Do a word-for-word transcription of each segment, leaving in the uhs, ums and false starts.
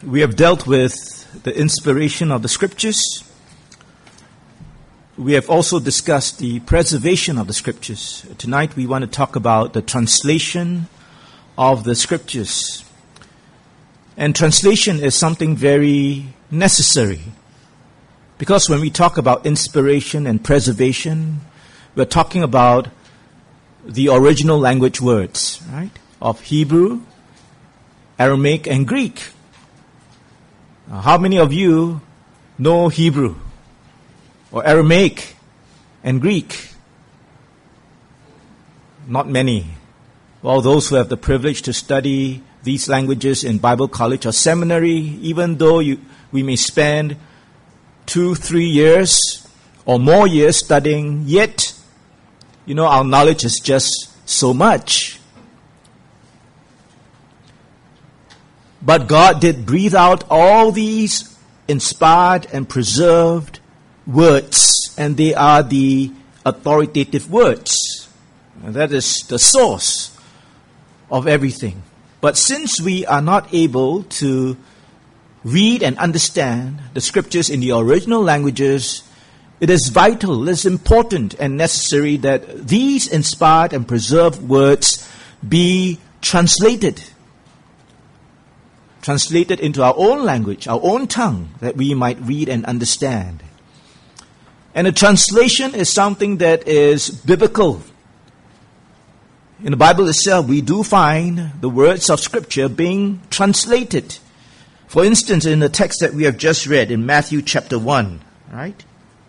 We have dealt with the inspiration of the Scriptures. We have also discussed the preservation of the Scriptures. Tonight we want to talk about the translation of the Scriptures. And translation is something very necessary. Because when we talk about inspiration and preservation, we're talking about the original language words, right? Of Hebrew, Aramaic, and Greek. How many of you know Hebrew or Aramaic and Greek? Not many. Well, those who have the privilege to study these languages in Bible college or seminary, even though you, we may spend two, three years or more years studying, yet, you know, our knowledge is just so much. But God did breathe out all these inspired and preserved words, and they are the authoritative words. And that is the source of everything. But since we are not able to read and understand the Scriptures in the original languages, it is vital, it is important and necessary that these inspired and preserved words be translated. Translated into our own language, our own tongue, that we might read and understand. And a translation is something that is biblical. In the Bible itself, we do find the words of Scripture being translated. For instance, in the text that we have just read in Matthew chapter one, right?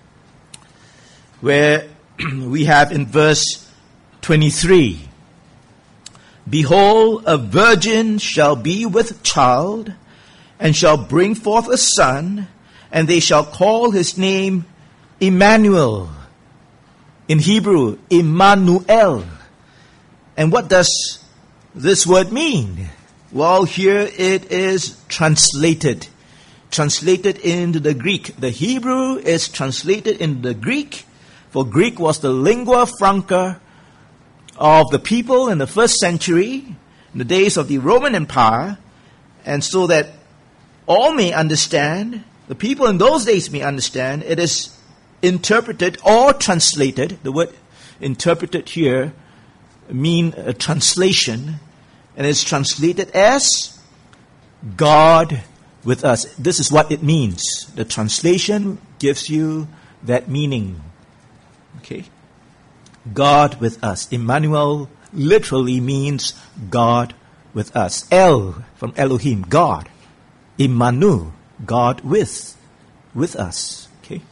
Where we have in verse twenty-three, "Behold, a virgin shall be with child, and shall bring forth a son, and they shall call his name Emmanuel." In Hebrew, Emmanuel. And what does this word mean? Well, here it is translated. Translated into the Greek. The Hebrew is translated into the Greek, for Greek was the lingua franca of the people in the first century, in the days of the Roman Empire, and so that all may understand, the people in those days may understand, it is interpreted or translated. The word interpreted here mean a translation, and it's translated as God with us. This is what it means. The translation gives you that meaning. Okay? God with us. Emmanuel literally means God with us. El from Elohim, God. Immanu, God with, with us. Okay.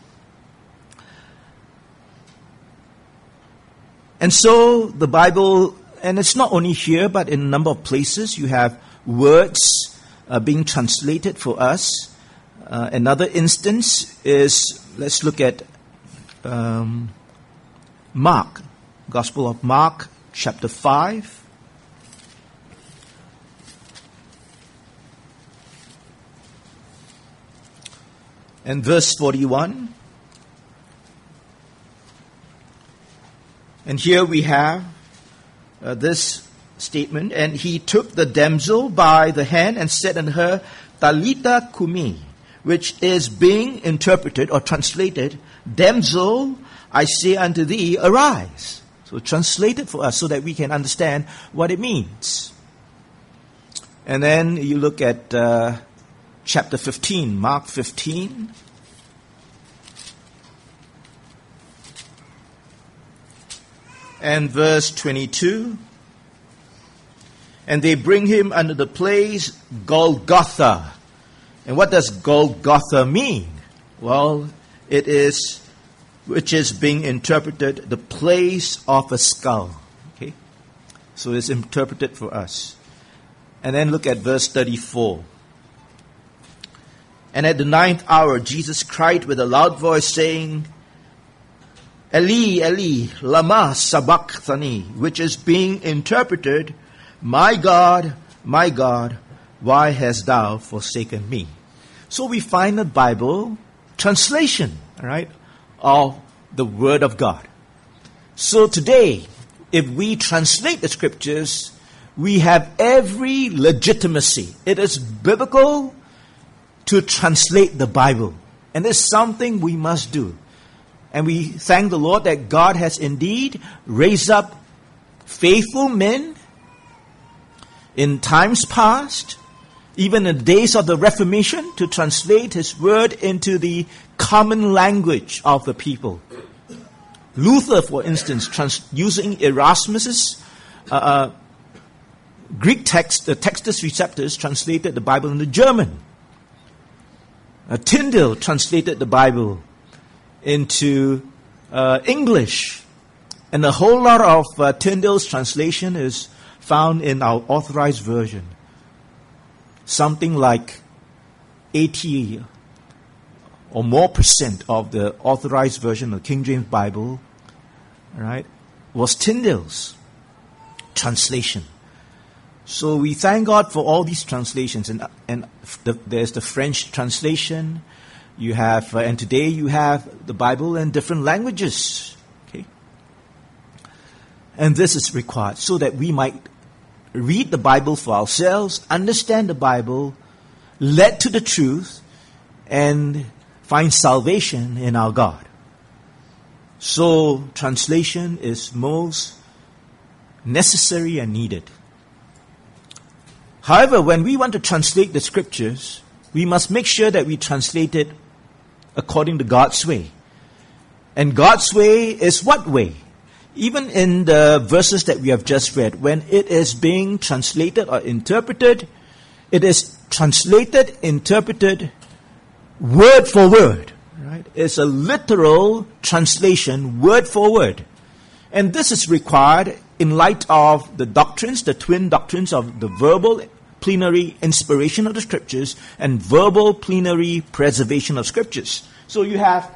And so the Bible, and it's not only here, but in a number of places, you have words uh, being translated for us. Uh, another instance is, let's look at um, Mark, Gospel of Mark, chapter five. And verse forty-one. And here we have uh, this statement. "And he took the damsel by the hand and said unto her, Talitha cumi," which is being interpreted or translated, "Damsel, I say unto thee, arise." So translate it for us so that we can understand what it means. And then you look at uh, chapter fifteen, Mark fifteen. And verse twenty-two. "And they bring him unto the place Golgotha." And what does Golgotha mean? Well, it is, which is being interpreted, the place of a skull. Okay? So it's interpreted for us. And then look at verse thirty-four. "And at the ninth hour Jesus cried with a loud voice, saying, Eli, Eli, lama sabachthani," which is being interpreted, "My God, my God, why hast thou forsaken me?" So we find the Bible translation, all right, of the Word of God. So today, if we translate the Scriptures, we have every legitimacy. It is biblical, to translate the Bible. And it's something we must do. And we thank the Lord that God has indeed raised up faithful men in times past, even in the days of the Reformation, to translate His Word into the common language of the people. Luther, for instance, trans- using Erasmus's uh, uh, Greek text, the Textus Receptus, translated the Bible into German. Uh, Tyndale translated the Bible into uh, English. And a whole lot of uh, Tyndale's translation is found in our Authorized Version. Something like eighty or more percent of the Authorized Version of the King James Bible, right, was Tyndale's translation. So we thank God for all these translations. And, and the, there's the French translation. You have, uh, and today you have the Bible in different languages. Okay, and this is required so that we might read the Bible for ourselves, understand the Bible, led to the truth, and find salvation in our God. So translation is most necessary and needed. However, when we want to translate the Scriptures, we must make sure that we translate it according to God's way. And God's way is what way? Even in the verses that we have just read, when it is being translated or interpreted, it is translated, interpreted, word for word. Right? It's a literal translation, word for word. And this is required in light of the doctrines, the twin doctrines of the verbal plenary inspiration of the Scriptures and verbal plenary preservation of Scriptures. So you have,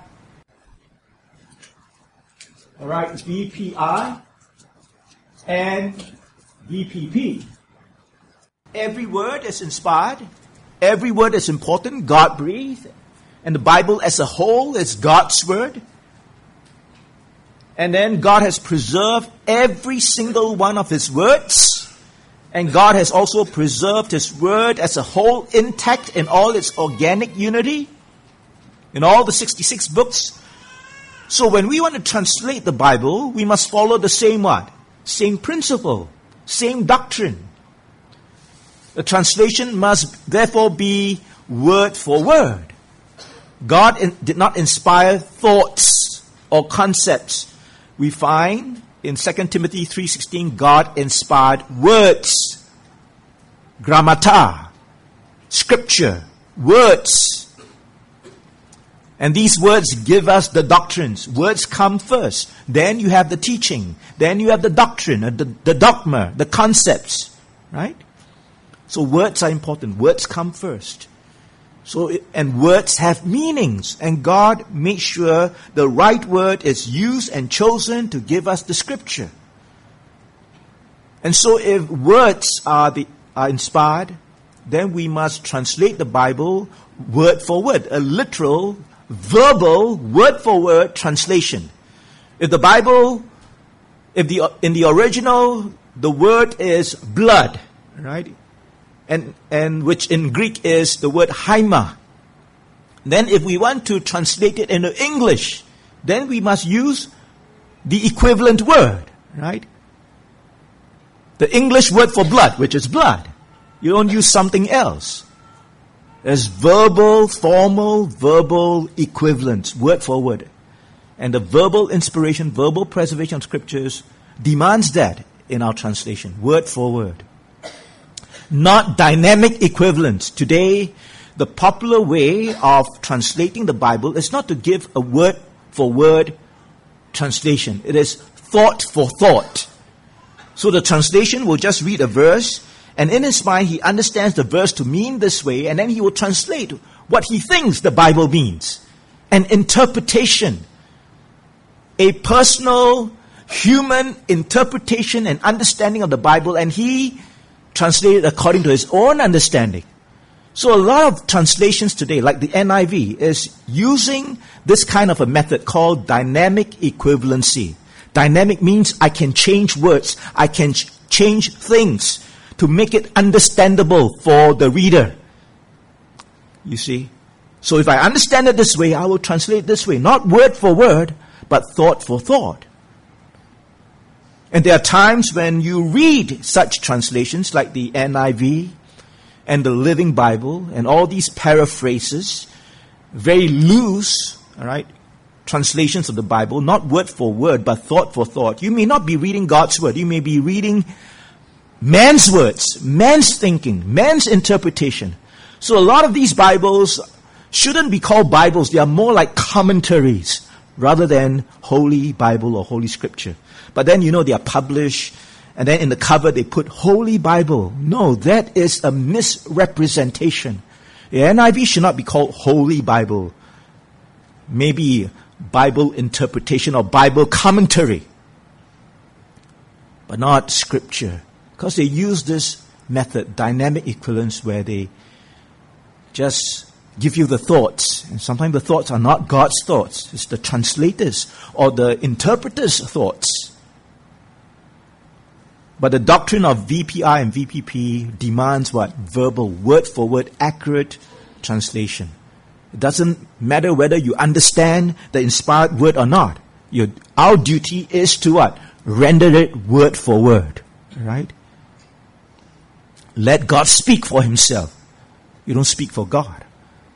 all right, B P I and B P P. Every word is inspired. Every word is important. God breathed. And the Bible as a whole is God's Word. And then God has preserved every single one of His words. And God has also preserved His Word as a whole intact in all its organic unity. In all the sixty-six books. So when we want to translate the Bible, we must follow the same what? Same principle. Same doctrine. The translation must therefore be word for word. God in, did not inspire thoughts or concepts. We find in Second Timothy three sixteen, God inspired words, grammata, scripture, words. And these words give us the doctrines. Words come first. Then you have the teaching. Then you have the doctrine, the, the dogma, the concepts. Right? So words are important. Words come first. So, it, and words have meanings. And God made sure the right word is used and chosen to give us the Scripture. And so if words are, the, are inspired, then we must translate the Bible word for word. A literal, verbal, word for word translation. If the Bible, if the in the original, the word is blood, right? And and which in Greek is the word haima. Then if we want to translate it into English, then we must use the equivalent word, right? The English word for blood, which is blood. You don't use something else. There's verbal, formal, verbal equivalents, word for word. And the verbal inspiration, verbal preservation of Scriptures demands that in our translation, word for word. Not dynamic equivalents. Today, the popular way of translating the Bible is not to give a word for word translation. It is thought for thought. So the translation will just read a verse, and in his mind he understands the verse to mean this way, and then he will translate what he thinks the Bible means. An interpretation. A personal, human interpretation and understanding of the Bible, and he translated according to his own understanding. So a lot of translations today, like the N I V, is using this kind of a method called dynamic equivalency. Dynamic means I can change words, I can ch- change things to make it understandable for the reader. You see? So if I understand it this way, I will translate this way. Not word for word, but thought for thought. And there are times when you read such translations like the N I V and the Living Bible and all these paraphrases, very loose, all right, translations of the Bible, not word for word, but thought for thought. You may not be reading God's word. You may be reading man's words, man's thinking, man's interpretation. So a lot of these Bibles shouldn't be called Bibles. They are more like commentaries rather than Holy Bible or Holy Scripture. But then, you know, they are published, and then in the cover they put Holy Bible. No, that is a misrepresentation. The N I V should not be called Holy Bible. Maybe Bible interpretation or Bible commentary, but not Scripture. Because they use this method, dynamic equivalence, where they just give you the thoughts. And sometimes the thoughts are not God's thoughts. It's the translators or the interpreter's thoughts. But the doctrine of V P I and V P P demands what? Verbal, word for word, accurate translation. It doesn't matter whether you understand the inspired word or not. Your, our duty is to what? Render it word for word. Right? Let God speak for himself. You don't speak for God.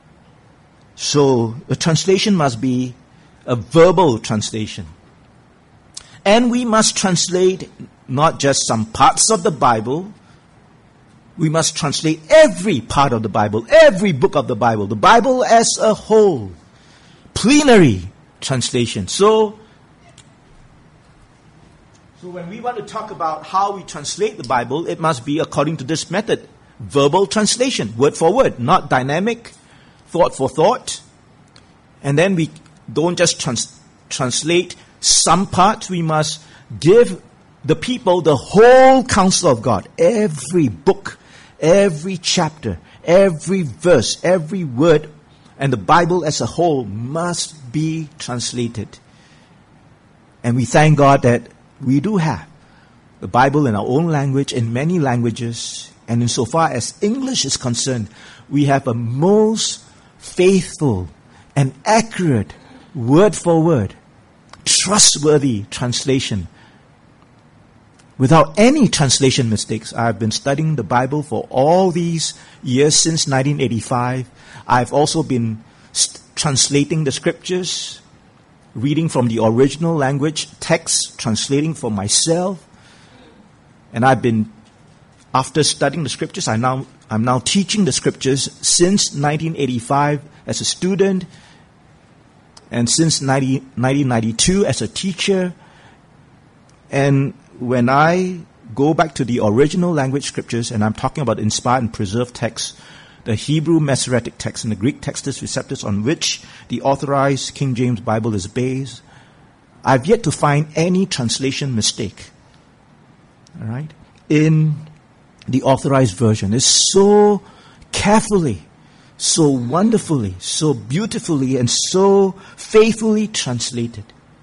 So the translation must be a verbal translation. And we must translate not just some parts of the Bible. We must translate every part of the Bible, every book of the Bible, the Bible as a whole. Plenary translation. So, so when we want to talk about how we translate the Bible, it must be according to this method. Verbal translation, word for word, not dynamic, thought for thought. And then we don't just trans- translate some parts. We must give the people the whole counsel of God. Every book, every chapter, every verse, every word, and the Bible as a whole must be translated. And we thank God that we do have the Bible in our own language, in many languages. And insofar as English is concerned, we have a most faithful and accurate, word for word, trustworthy translation. Without any translation mistakes. I've been studying the Bible for all these years since nineteen eighty-five. I've also been st- translating the scriptures, reading from the original language text, translating for myself. And I've been, after studying the scriptures, I now, I'm now teaching the scriptures since nineteen eighty-five as a student, and since nineteen ninety-two as a teacher. And when I go back to the original language scriptures, and I'm talking about inspired and preserved texts, the Hebrew Masoretic text and the Greek Textus Receptus on which the authorized King James Bible is based, I've yet to find any translation mistake. All right? In the authorized version. It's so carefully, so wonderfully, so beautifully, and so faithfully translated.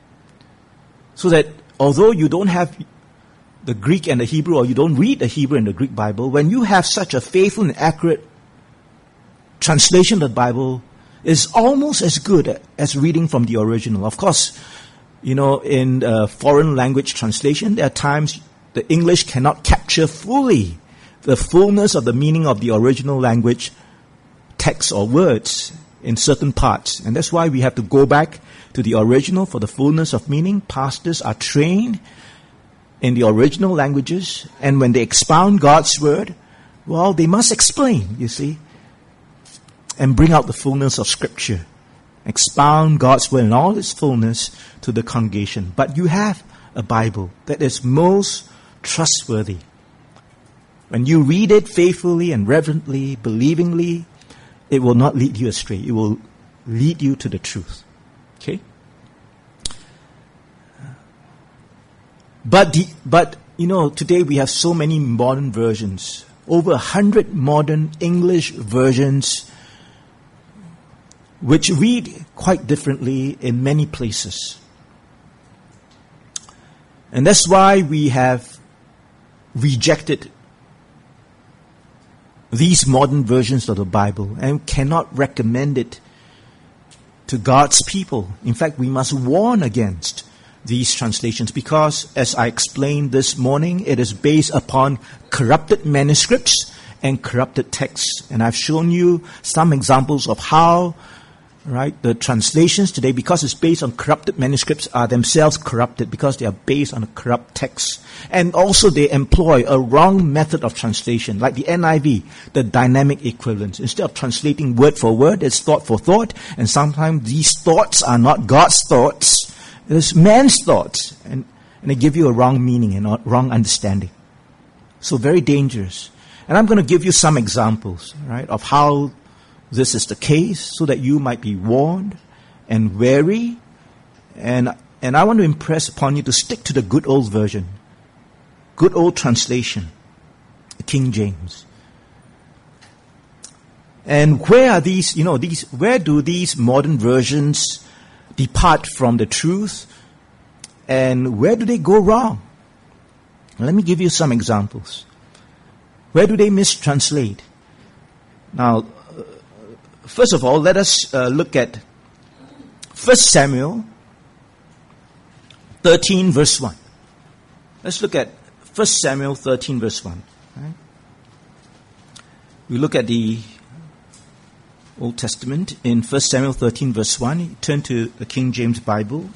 So that although you don't have the Greek and the Hebrew, or you don't read the Hebrew and the Greek Bible, when you have such a faithful and accurate translation of the Bible, it's almost as good as reading from the original. Of course, you know, in uh, foreign language translation, there are times the English cannot capture fully the fullness of the meaning of the original language text or words in certain parts. And that's why we have to go back to the original for the fullness of meaning. Pastors are trained in the original languages, and when they expound God's word, well, they must explain, you see, and bring out the fullness of Scripture. Expound God's word in all its fullness to the congregation. But you have a Bible that is most trustworthy. When you read it faithfully and reverently, believingly, it will not lead you astray. It will lead you to the truth. Okay? But, the, but you know, today we have so many modern versions. Over a hundred modern English versions which read quite differently in many places. And that's why we have rejected these modern versions of the Bible and cannot recommend it to God's people. In fact, we must warn against these translations because, as I explained this morning, it is based upon corrupted manuscripts and corrupted texts. And I've shown you some examples of how, right, the translations today, because it's based on corrupted manuscripts, are themselves corrupted because they are based on a corrupt text. And also they employ a wrong method of translation, like the N I V, the dynamic equivalence. Instead of translating word for word, it's thought for thought, and sometimes these thoughts are not God's thoughts, it's man's thoughts, and, and they give you a wrong meaning and a wrong understanding. So very dangerous. And I'm going to give you some examples, right, of how this is the case, so that you might be warned and wary. And and I want to impress upon you to stick to the good old version, good old translation, King James. And where are these, you know, these, where do these modern versions depart from the truth, and where do they go wrong? Let me give you some examples. Where do they mistranslate? Now, first of all, let us uh, look at First Samuel thirteen verse one. Let's look at First Samuel thirteen verse one. Right? We look at the Old Testament in First Samuel thirteen verse one. You turn to the King James Bible.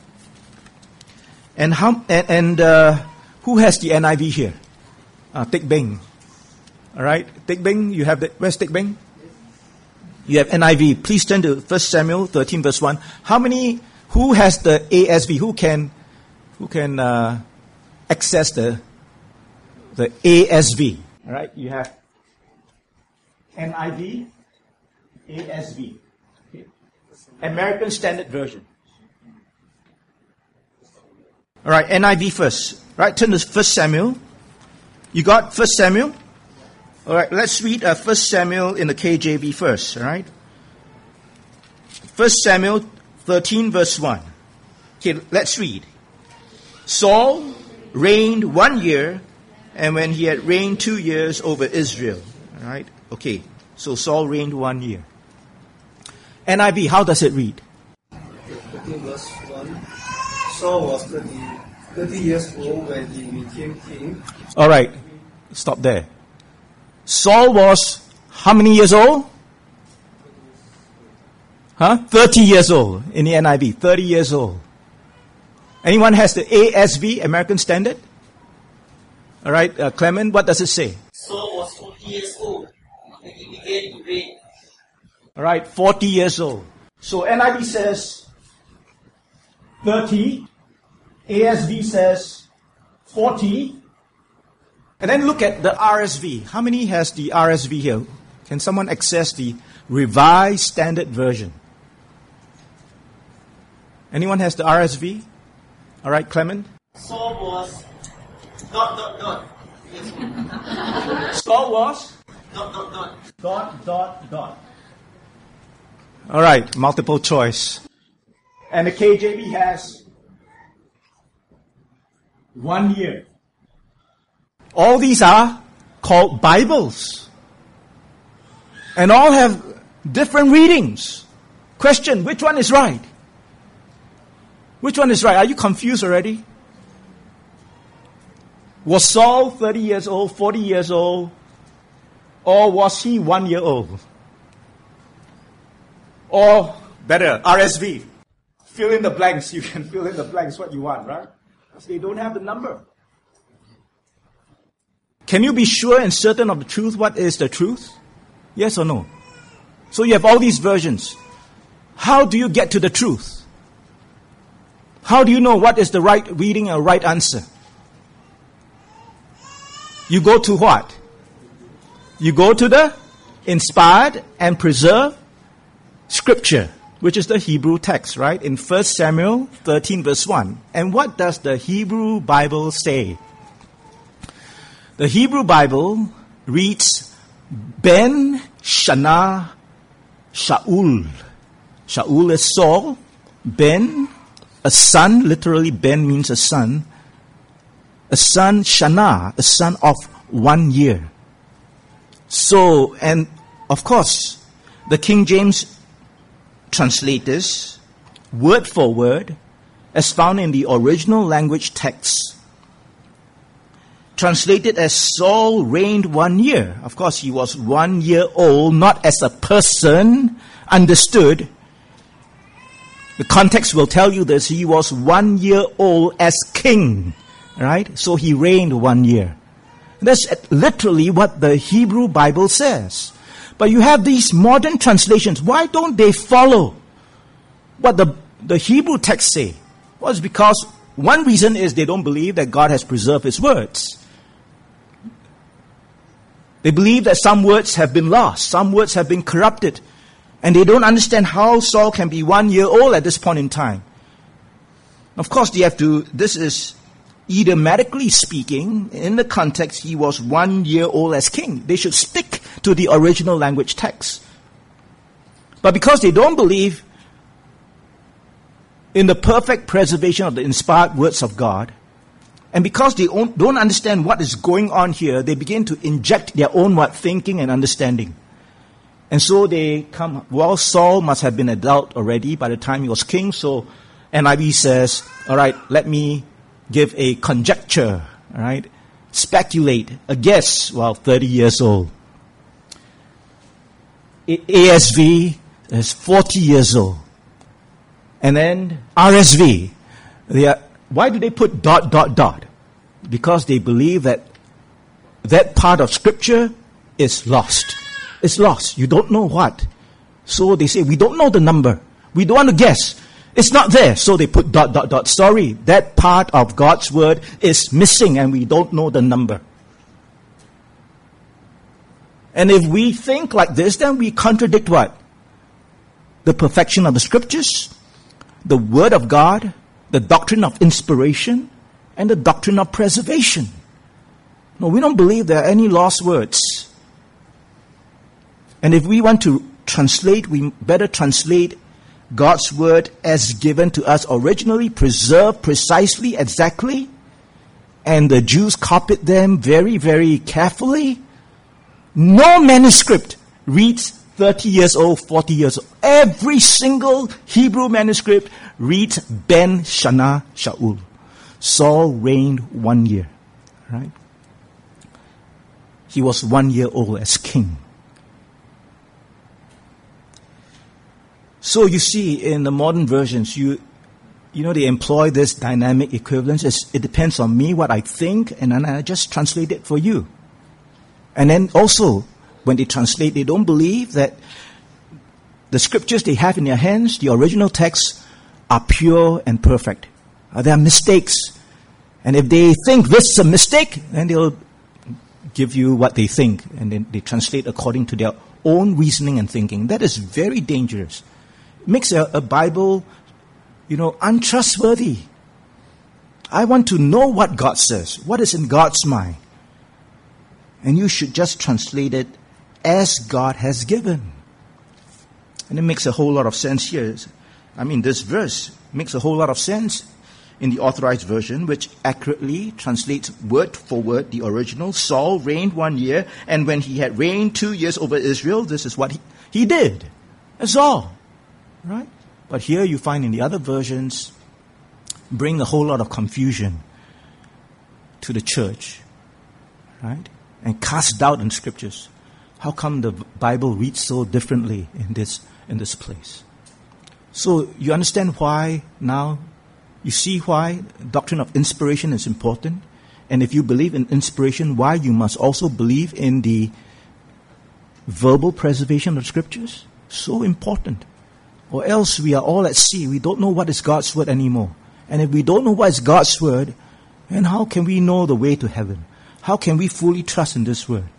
And how? And, and uh, who has the N I V here? Uh, Tek Beng. All right, Tek Beng. You have the. Where's Tek Beng? You have N I V. Please turn to First Samuel thirteen verse one. How many? Who has the A S V? Who can? Who can uh, access the the A S V? All right, you have N I V. A S V, okay. American Standard Version. All right, N I V first. Right, turn to First Samuel. You got First Samuel? All right, let's read uh, First Samuel in the K J V first. All right. First Samuel thirteen verse one. Okay, let's read. Saul reigned one year, and when he had reigned two years over Israel. All right. Okay, so Saul reigned one year. N I V, how does it read? thirteen verse one. Saul was thirty, thirty years old when he became king. All right, stop there. Saul was how many years old? Huh? thirty years old in the N I V. thirty years old. Anyone has the A S V, American Standard? All right, uh, Clement, what does it say? Saul was forty years old when he began to reign. All right, forty years old. So N I V says thirty, A S V says forty, and then look at the R S V. How many has the R S V here? Can someone access the Revised Standard Version? Anyone has the R S V? All right, Clement? Saul was dot dot dot. Yes. Saul was? Dot dot dot. Dot, dot, dot. All right, multiple choice. And the K J V has one year. All these are called Bibles. And all have different readings. Question, which one is right? Which one is right? Are you confused already? Was Saul thirty years old, forty years old, or was he one year old? Or better, R S V. Fill in the blanks. You can fill in the blanks what you want, right? Because they don't have the number. Can you be sure and certain of the truth? What is the truth? Yes or no? So you have all these versions. How do you get to the truth? How do you know what is the right reading and right answer? You go to what? You go to the inspired and preserved Scripture, which is the Hebrew text, right? In First Samuel thirteen verse one. And what does the Hebrew Bible say? The Hebrew Bible reads, Ben Shana Shaul. Shaul is Saul. Ben, a son, literally Ben means a son. A son, Shana, a son of one year. So, and of course, the King James translators, word for word, as found in the original language text, translated as Saul reigned one year. Of course, he was one year old, not as a person understood. The context will tell you this. He was one year old as king, right? So he reigned one year. That's literally what the Hebrew Bible says. But you have these modern translations. Why don't they follow what the, the Hebrew text say? Well, it's because one reason is they don't believe that God has preserved His words. They believe that some words have been lost, some words have been corrupted, and they don't understand how Saul can be one year old at this point in time. Of course, they have to, this is idiomatically speaking, in the context, he was one year old as king. They should stick to the original language text. But because they don't believe in the perfect preservation of the inspired words of God, and because they don't understand what is going on here, they begin to inject their own what thinking and understanding. And so they come, well, Saul must have been adult already by the time he was king, so N I V says, all right, let me give a conjecture, all right, speculate, a guess, well, thirty years old. A S V is forty years old. And then R S V, they are, why do they put dot, dot, dot? Because they believe that that part of Scripture is lost. It's lost. You don't know what. So they say, we don't know the number. We don't want to guess. It's not there. So they put dot, dot, dot. Sorry, that part of God's Word is missing and we don't know the number. And if we think like this, then we contradict what? The perfection of the Scriptures, the Word of God, the doctrine of inspiration, and the doctrine of preservation. No, we don't believe there are any lost words. And if we want to translate, we better translate God's Word as given to us originally, preserved precisely, exactly. And the Jews copied them very, very carefully. No manuscript reads thirty years old, forty years old. Every single Hebrew manuscript reads Ben Shana Shaul. Saul reigned one year. Right? He was one year old as king. So you see, in the modern versions, you you know, they employ this dynamic equivalence. It's, it depends on me, what I think, and then I just translate it for you. And then also, when they translate, they don't believe that the scriptures they have in their hands, the original texts, are pure and perfect. Uh, there are mistakes. And if they think this is a mistake, then they'll give you what they think. And then they translate according to their own reasoning and thinking. That is very dangerous. It makes a, a Bible, you know, untrustworthy. I want to know what God says, what is in God's mind. And you should just translate it as God has given. And it makes a whole lot of sense here. I mean, this verse makes a whole lot of sense in the Authorized Version, which accurately translates word for word the original. Saul reigned one year, and when he had reigned two years over Israel, this is what he, he did. That's all. Right? But here you find in the other versions, bring a whole lot of confusion to the church. Right? And cast doubt in scriptures. How come the Bible reads so differently in this in this place? So you understand why now, you see why doctrine of inspiration is important. And if you believe in inspiration, why you must also believe in the verbal preservation of scriptures. So important. Or else we are all at sea. We don't know what is God's word anymore. And if we don't know what is God's word, then how can we know the way to heaven? How can we fully trust in this word?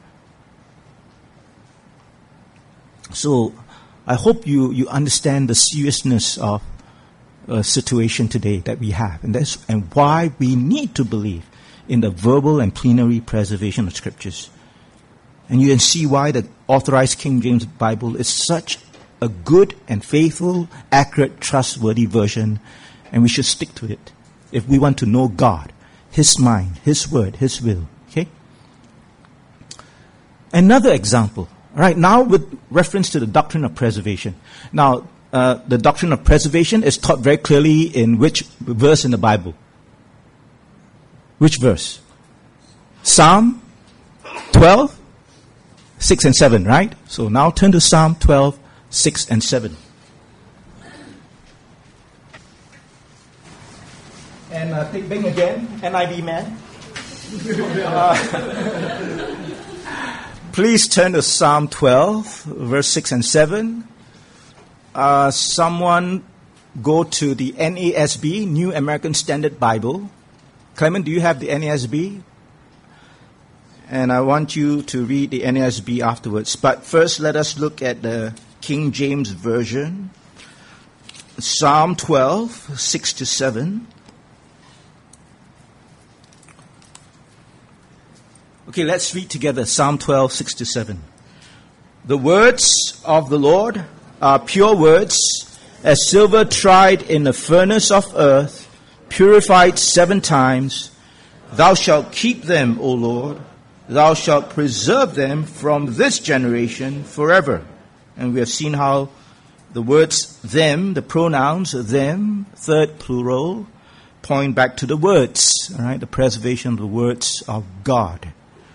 So, I hope you, you understand the seriousness of a situation today that we have, and that's and why we need to believe in the verbal and plenary preservation of scriptures. And you can see why the Authorized King James Bible is such a good and faithful, accurate, trustworthy version, and we should stick to it if we want to know God, His mind, His word, His will. Okay? Another example. Right now, with reference to the doctrine of preservation. Now, uh, the doctrine of preservation is taught very clearly in which verse in the Bible? Which verse? Psalm twelve, six and seven, right? So now turn to Psalm twelve, six and seven. And uh, take Bing again, N I V man. uh, please turn to Psalm twelve, verse six and seven. Uh, someone go to the N A S B, New American Standard Bible. Clement, do you have the N A S B? And I want you to read the N A S B afterwards. But first, let us look at the King James Version. Psalm twelve, six to seven. Okay, let's read together Psalm twelve, six to seven. The words of the Lord are pure words, as silver tried in the furnace of earth, purified seven times. Thou shalt keep them, O Lord. Thou shalt preserve them from this generation forever. And we have seen how the words them, the pronouns them, third plural, point back to the words, all right, the preservation of the words of God.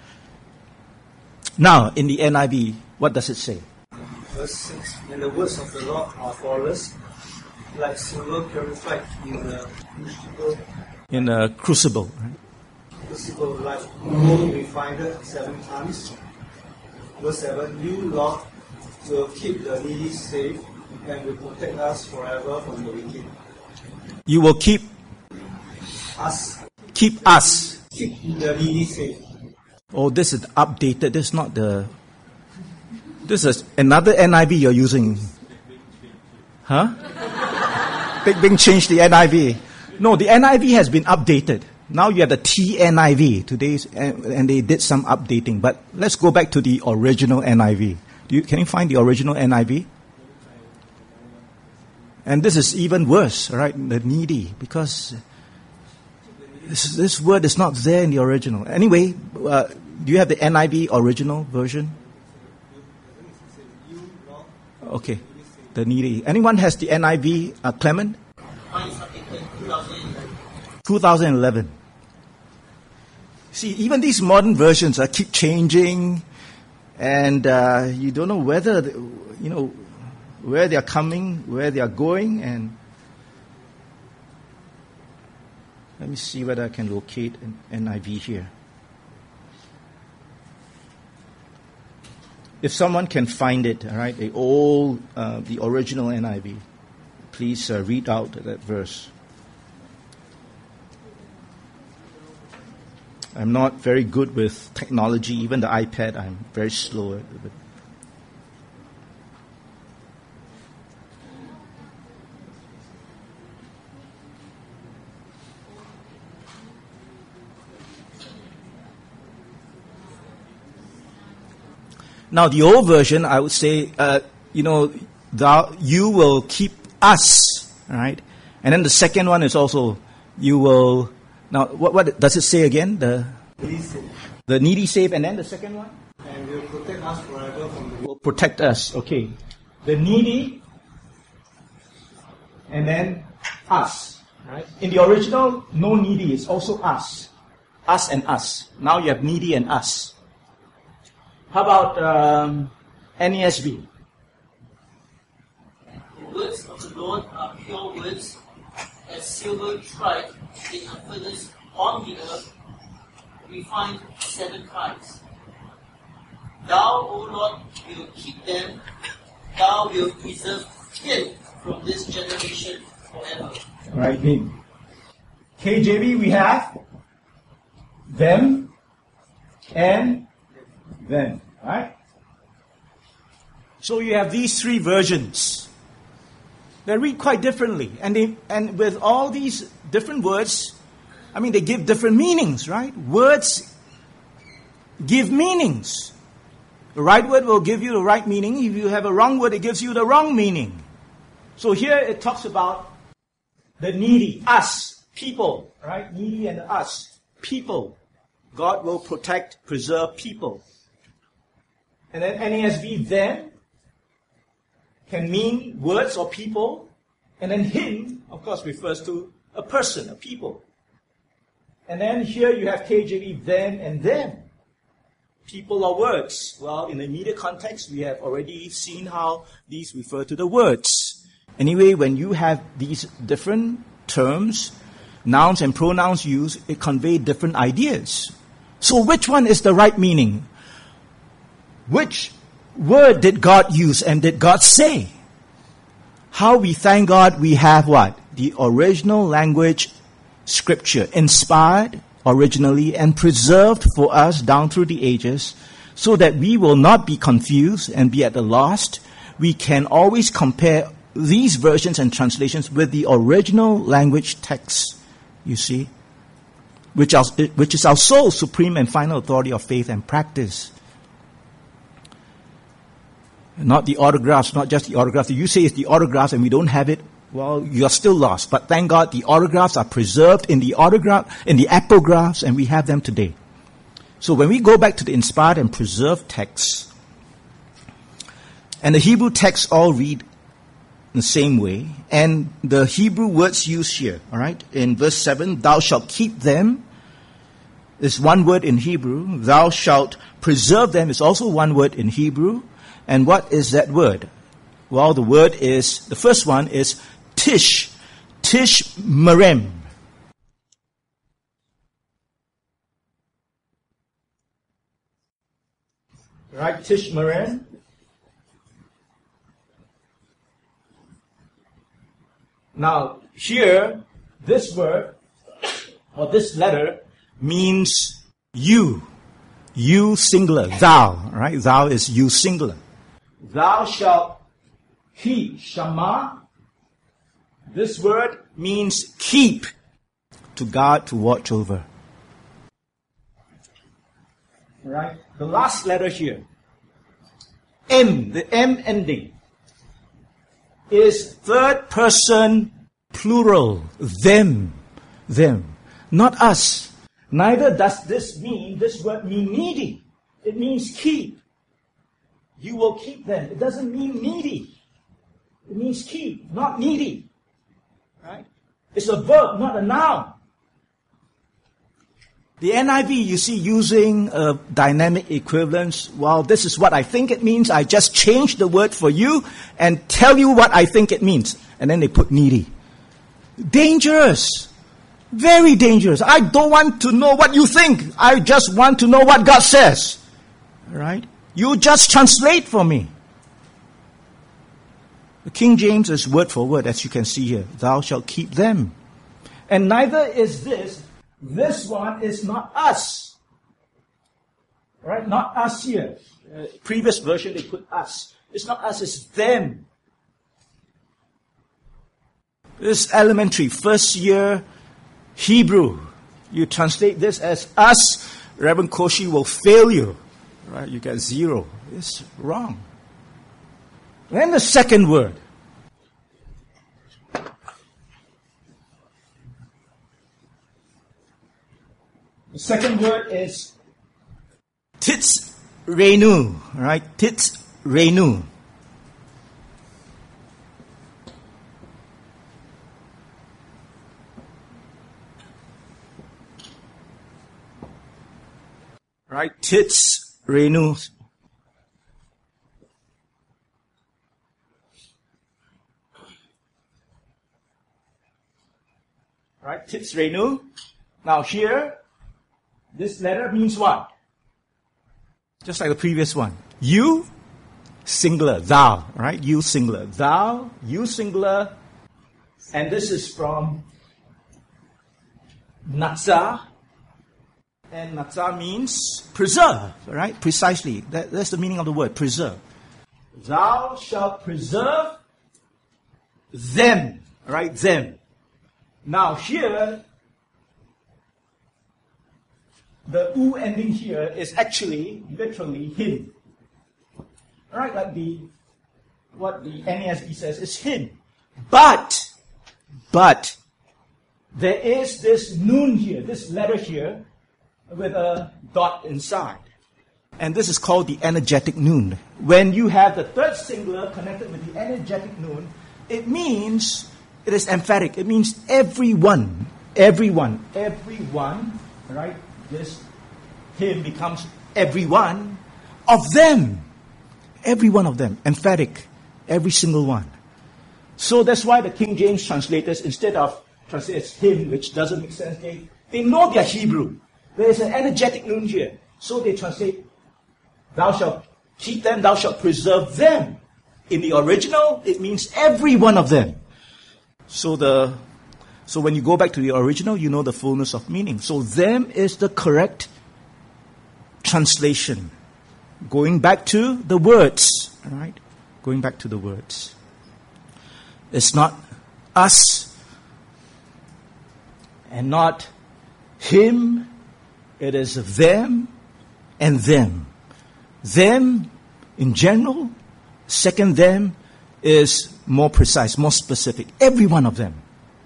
Now, in the N I V, what does it say? Verse six, and the words of the Lord are flawless, like silver purified in the crucible. In a crucible, right? Crucible, like gold refined seven times. Verse seven, you, Lord, will keep the needy safe and will protect us forever from the wicked. You will keep Us. keep us. Keep the needy safe. Oh, this is updated. This is not the... This is another N I V you're using. Huh? Big Bing changed the N I V. No, the N I V has been updated. Now you have the T N I V. Today's, and, and they did some updating. But let's go back to the original N I V. Do you, can you find the original N I V? And this is even worse, right? The needy. Because this, this word is not there in the original. Anyway, uh, do you have the N I V original version? Okay, the needy. Anyone has the N I V, uh, Clement? twenty eleven. See, even these modern versions uh, keep changing, and uh, you don't know whether, the, you know, where they are coming, where they are going, and let me see whether I can locate an N I V here. If someone can find it, all right, the old, uh, the original N I V, please uh, read out that verse. I'm not very good with technology, even the iPad, I'm very slow at it. Now, the old version, I would say, uh, you know, thou, you will keep us, right? And then the second one is also, you will. Now, what, what does it say again? The Needy safe. the needy safe, and then the second one And will protect us forever from the wicked. will protect us. Okay, the needy, and then us. Right? In the original, no needy. It's also us, us and us. Now you have needy and us. How about um, N A S B? The words of the Lord are pure words, as silver tried in a furnace on the earth, refined seven times. Thou, O Lord, will keep them. Thou will preserve him from this generation forever. Right. In K J V we have them and them. Right? So you have these three versions. They read quite differently. And they, and with all these different words, I mean, they give different meanings, right? Words give meanings. The right word will give you the right meaning. If you have a wrong word, it gives you the wrong meaning. So here it talks about the needy, us, people, right? Needy and us, people. God will protect, preserve people. And then N A S B, them, can mean words or people. And then him, of course, refers to a person, a people. And then here you have K J V, them and them. People or words. Well, in the immediate context, we have already seen how these refer to the words. Anyway, when you have these different terms, nouns and pronouns used, it convey different ideas. So which one is the right meaning? Which word did God use and did God say? How we thank God we have what? The original language scripture, inspired originally and preserved for us down through the ages, so that we will not be confused and be at a loss. We can always compare these versions and translations with the original language text, you see, which, are, which is our sole, supreme, and final authority of faith and practice. Not the autographs, not just the autographs. If you say it's the autographs and we don't have it, well, you're still lost. But thank God the autographs are preserved in the autograph, in the epigraphs, and we have them today. So when we go back to the inspired and preserved texts, and the Hebrew texts all read the same way, and the Hebrew words used here, all right, in verse seven, thou shalt keep them, is one word in Hebrew. Thou shalt preserve them is also one word in Hebrew. And what is that word? Well, the word is, the first one is tish, tish merem. Right, tish merem. Now, here, this word, or this letter, means you. You singular, thou, right? Thou is you singular. Thou shalt keep, shama. This word means keep, to guard, to watch over. Right? The last letter here, M, the M ending, is third person plural, them, them, not us. Neither does this mean, this word mean needy. It means keep. You will keep them. It doesn't mean needy. It means keep, not needy. Right? It's a verb, not a noun. The N I V, you see, using a dynamic equivalence. Well, this is what I think it means. I just change the word for you and tell you what I think it means. And then they put needy. Dangerous. Very dangerous. I don't want to know what you think. I just want to know what God says. Right? You just translate for me. The King James is word for word, as you can see here. Thou shalt keep them. And neither is this. This one is not us. Right? Not us here. Uh, previous version they put us. It's not us, it's them. This elementary, first year Hebrew. You translate this as us, Reverend Koshi will fail you. Right? You get zero. It's wrong. Then the second word. The second word is tits renu, right? Tits renu. Right? Tits renu. Right? Tits renu. Now here, this letter means what? Just like the previous one. You, singular, thou, right? You, singular. Thou, you, singular. And this is from Natsah. And Natsah means preserve, right? Precisely. That, that's the meaning of the word, preserve. Thou shalt preserve them, right? Them. Now here, the u ending here is actually, literally, him. Alright, like the, what the N A S B says is him. But, but, there is this nun here, this letter here, with a dot inside. And this is called the energetic noon. When you have the third singular connected with the energetic noon, it means, it is emphatic. It means everyone, everyone, everyone, right? This him becomes everyone of them. Every one of them. Emphatic. Every single one. So that's why the King James translators, instead of translates him, which doesn't make sense, they, they know their Hebrew. There is an energetic noon here. So they translate, thou shalt keep them, thou shalt preserve them. In the original, it means every one of them. So the so when you go back to the original, you know the fullness of meaning. So them is the correct translation. Going back to the words, all right? Going back to the words. It's not us and not him. It is them and them. Them in general. Second, them is more precise, more specific. Every one of them.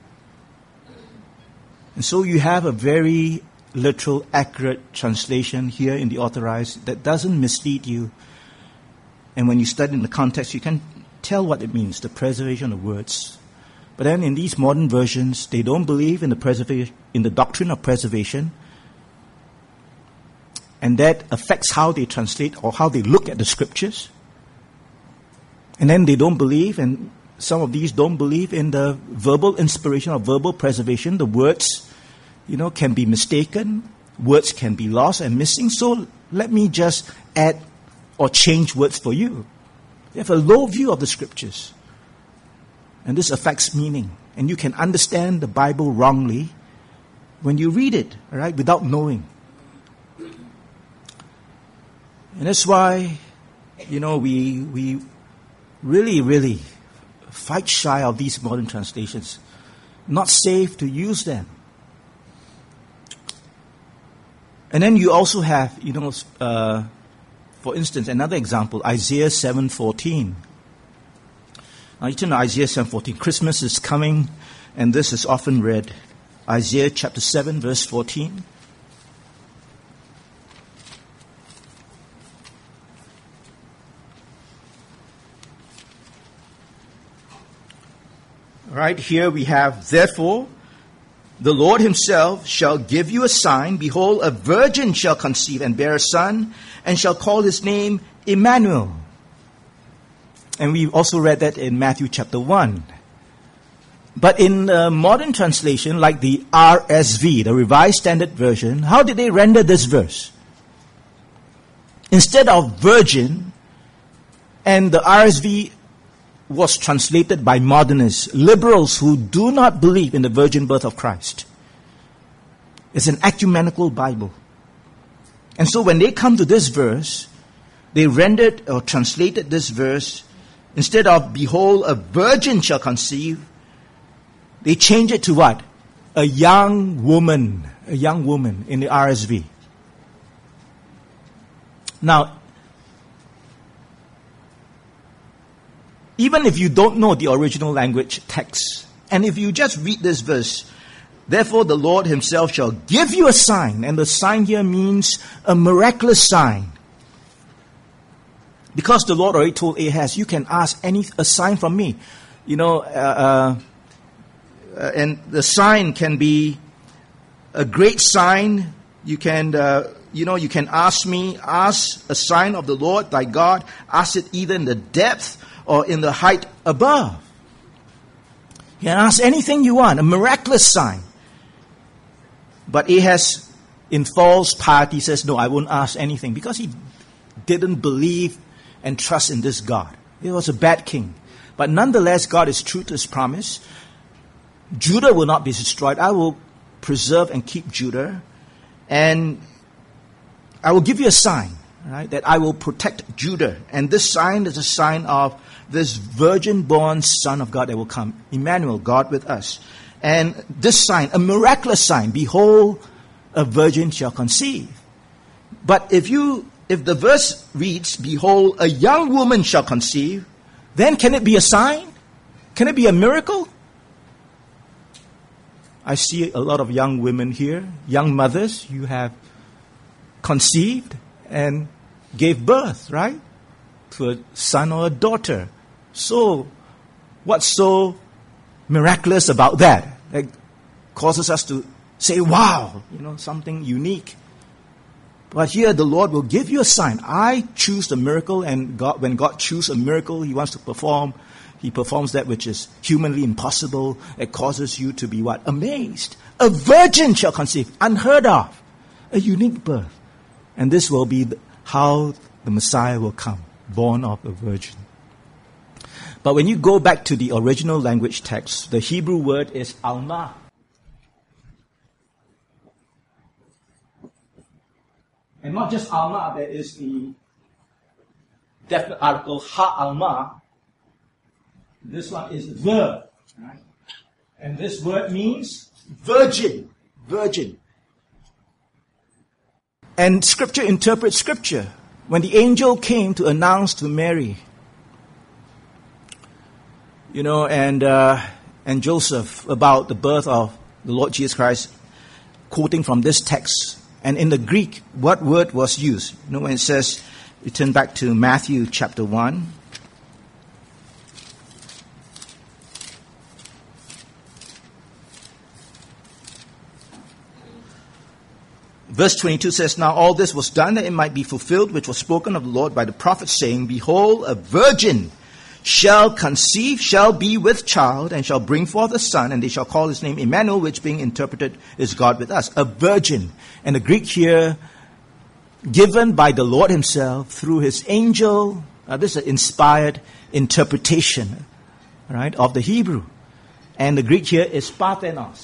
And so you have a very literal, accurate translation here in the Authorized that doesn't mislead you. And when you study in the context, you can tell what it means, the preservation of words. But then in these modern versions, they don't believe in the preservation, in the doctrine of preservation. And that affects how they translate or how they look at the scriptures. And then they don't believe, and some of these don't believe in the verbal inspiration or verbal preservation. The words, you know, can be mistaken. Words can be lost and missing. So let me just add or change words for you. They have a low view of the scriptures. And this affects meaning. And you can understand the Bible wrongly when you read it, all right, without knowing. And that's why, you know, we we really, really fight shy of these modern translations. Not safe to use them. And then you also have, you know, uh, for instance, another example, Isaiah seven fourteen. Now you turn to Isaiah seven fourteen. Christmas is coming, and this is often read. Isaiah chapter seven, verse fourteen. Right here we have, therefore, the Lord himself shall give you a sign. Behold, a virgin shall conceive and bear a son, and shall call his name Emmanuel. And we also read that in Matthew chapter one. But in uh, modern translation, like the R S V, the Revised Standard Version, how did they render this verse? Instead of virgin, and the R S V was translated by modernists, liberals who do not believe in the virgin birth of Christ. It's an ecumenical Bible. And so when they come to this verse, they rendered or translated this verse, instead of, behold, a virgin shall conceive, they change it to what? A young woman. A young woman in the R S V. Now, even if you don't know the original language text, and if you just read this verse, therefore the Lord himself shall give you a sign, and the sign here means a miraculous sign. Because the Lord already told Ahaz, you can ask any a sign from me. You know, uh, uh, and the sign can be a great sign. You can, uh, you know, you can ask me, ask a sign of the Lord thy God, ask it either in the depth or in the height above. You can ask anything you want, a miraculous sign. But Ahaz, in false piety, says, no, I won't ask anything, because he didn't believe and trust in this God. He was a bad king. But nonetheless, God is true to his promise. Judah will not be destroyed. I will preserve and keep Judah. And I will give you a sign, right, that I will protect Judah. And this sign is a sign of this virgin-born Son of God that will come. Emmanuel, God with us. And this sign, a miraculous sign, behold, a virgin shall conceive. But if you, if the verse reads, behold, a young woman shall conceive, then can it be a sign? Can it be a miracle? I see a lot of young women here, young mothers. You have conceived, and gave birth, right? To a son or a daughter. So, what's so miraculous about that? It causes us to say, wow, you know, something unique. But here the Lord will give you a sign. I choose the miracle, and God, when God chooses a miracle He wants to perform, He performs that which is humanly impossible. It causes you to be what? Amazed. A virgin shall conceive. Unheard of. A unique birth. And this will be the, how the Messiah will come. Born of a virgin. But when you go back to the original language text, the Hebrew word is alma. And not just alma, there is the definite article ha-alma. This one is the. Right? And this word means virgin. Virgin. And Scripture interprets Scripture. When the angel came to announce to Mary, you know, and uh, and Joseph about the birth of the Lord Jesus Christ, quoting from this text, and in the Greek, what word was used? You know, when it says, you turn back to Matthew chapter one. Verse twenty-two says, now all this was done that it might be fulfilled, which was spoken of the Lord by the prophet, saying, behold, a virgin shall conceive, shall be with child, and shall bring forth a son, and they shall call his name Emmanuel, which being interpreted is God with us. A virgin. And the Greek here, given by the Lord himself through his angel. Uh, this is an inspired interpretation, right, of the Hebrew. And the Greek here is parthenos.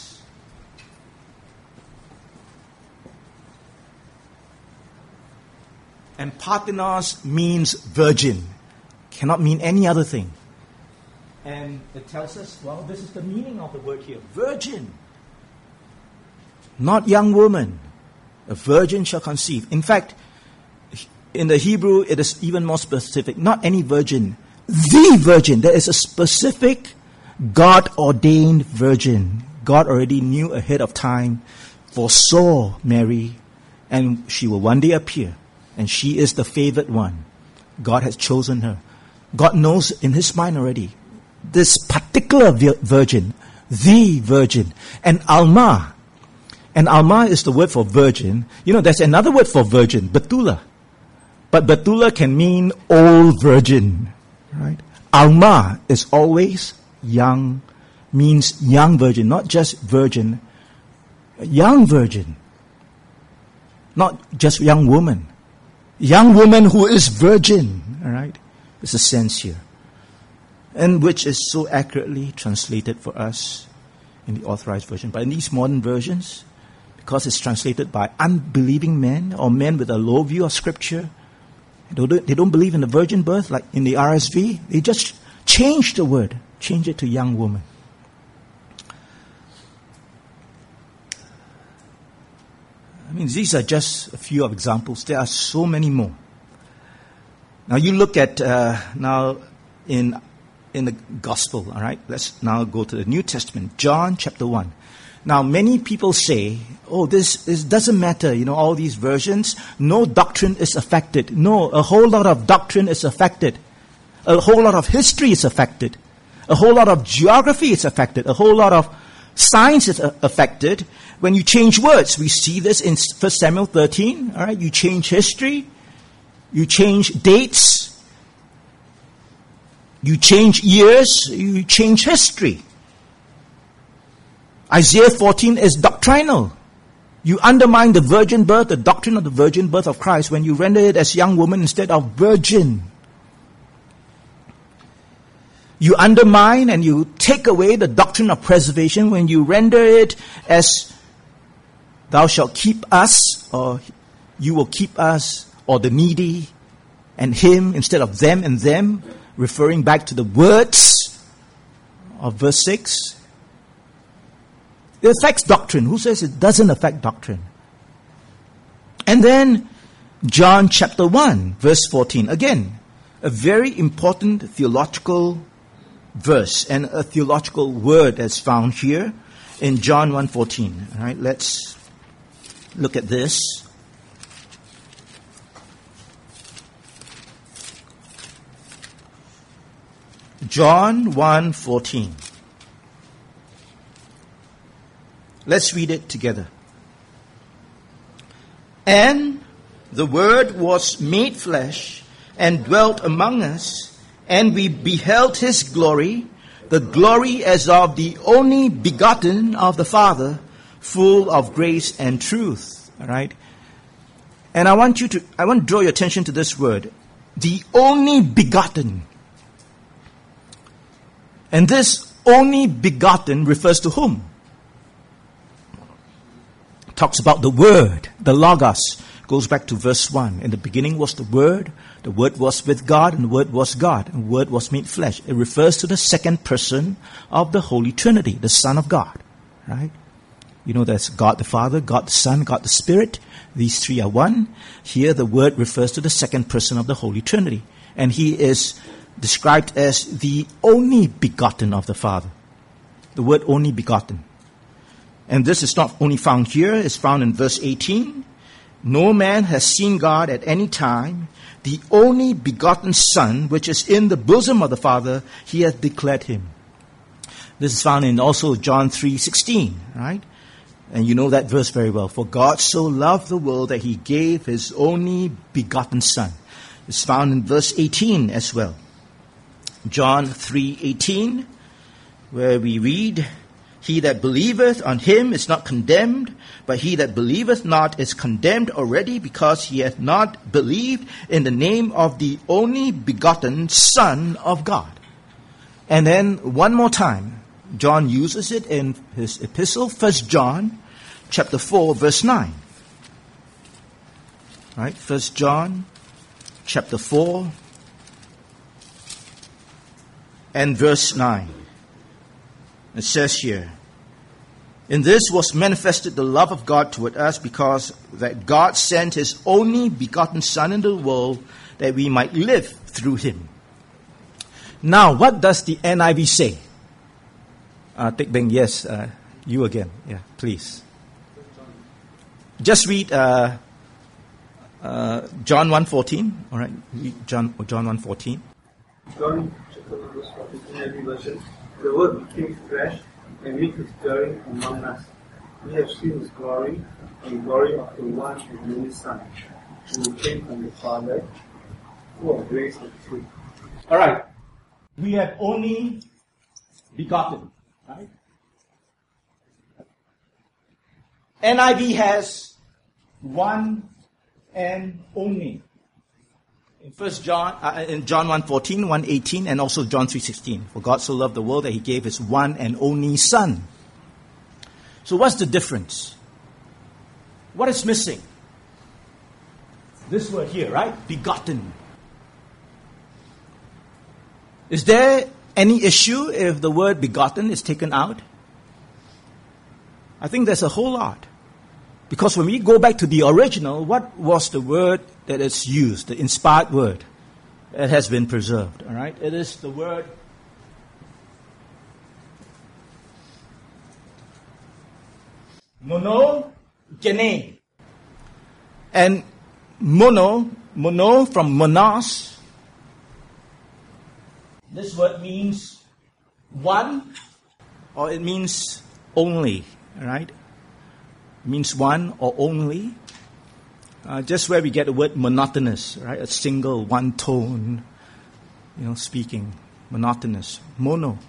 And parthenos means virgin. Cannot mean any other thing. And it tells us, well, this is the meaning of the word here. Virgin. Not young woman. A virgin shall conceive. In fact, in the Hebrew, it is even more specific. Not any virgin. The virgin. There is a specific God-ordained virgin. God already knew ahead of time, foresaw Mary, and she will one day appear. And she is the favored one. God has chosen her. God knows in his mind already. This particular virgin, the virgin. And Alma. And Alma is the word for virgin. You know, there's another word for virgin, Betula. But Betula can mean old virgin. Right? Alma is always young, means young virgin, not just virgin. Young virgin. Not just young woman. Young woman who is virgin, all right? It's a sense here. And which is so accurately translated for us in the Authorized Version. But in these modern versions, because it's translated by unbelieving men or men with a low view of Scripture, they don't, they don't believe in the virgin birth, like in the R S V. They just change the word, change it to young woman. I mean, these are just a few of examples. There are so many more. Now you look at uh, now in in the Gospel. All right, let's now go to the New Testament, John chapter one. Now many people say, "Oh, this, this doesn't matter." You know, all these versions. No doctrine is affected. No, a whole lot of doctrine is affected. A whole lot of history is affected. A whole lot of geography is affected. A whole lot of science is affected. When you change words, we see this in First Samuel thirteen. All right, you change history, you change dates, you change years, you change history. Isaiah fourteen is doctrinal. You undermine the virgin birth, the doctrine of the virgin birth of Christ, when you render it as young woman instead of virgin. You undermine and you take away the doctrine of preservation when you render it as thou shalt keep us, or you will keep us, or the needy, and him instead of them and them, referring back to the words of verse six. It affects doctrine. Who says it doesn't affect doctrine? And then John chapter one, verse fourteen. Again, a very important theological verse and a theological word that's found here in John one fourteen. All right, let's look at this. John one fourteen. Let's read it together. And the Word was made flesh and dwelt among us, and we beheld his glory, the glory as of the only begotten of the Father, full of grace and truth. All right? And I want you to, I want to draw your attention to this word, the only begotten. And this only begotten refers to whom? Talks about the Word, the Logos. Goes back to verse one. In the beginning was the Word, the Word was with God, and the Word was God, and the Word was made flesh. It refers to the second person of the Holy Trinity, the Son of God. Right? You know there's God the Father, God the Son, God the Spirit. These three are one. Here the Word refers to the second person of the Holy Trinity. And He is described as the only begotten of the Father. The word only begotten. And this is not only found here, it's found in verse eighteen. No man has seen God at any time. The only begotten Son, which is in the bosom of the Father, He hath declared Him. This is found in also John three sixteen, right? And you know that verse very well. For God so loved the world that He gave His only begotten Son. It's found in verse eighteen as well. John three eighteen, where we read, He that believeth on Him is not condemned, but he that believeth not is condemned already, because he hath not believed in the name of the only begotten Son of God. And then one more time, John uses it in his epistle, First John chapter four, verse nine. Right? First John chapter four and verse nine. It says here, In this was manifested the love of God toward us, because that God sent His only begotten Son into the world, that we might live through Him. Now, what does the N I V say? Uh, Teck Beng, yes, uh, you again. Yeah, please. Just read uh, uh, John one fourteen. All right, read John John one fourteen. John chapter one verse fourteen, N I V version. The Word became flesh and made His dwelling among us. We have seen His glory, and the glory of the one and only Son, who came from the Father, full of grace and truth. All right, we have only begotten. Right? N I V has one and only. In First John, uh, in John one fourteen, one eighteen, and also John three sixteen. For God so loved the world that He gave His one and only Son. So what's the difference? What is missing? This word here, right? Begotten. Is there any issue if the word begotten is taken out? I think there's a whole lot. Because when we go back to the original, what was the word that is used, the inspired word that has been preserved? All right, it is the word monogene. And mono, mono from monos. This word means one, or it means only. All right. Means one or only. Uh, just where we get the word monotonous, right? A single, one tone, you know, speaking. Monotonous. Mono.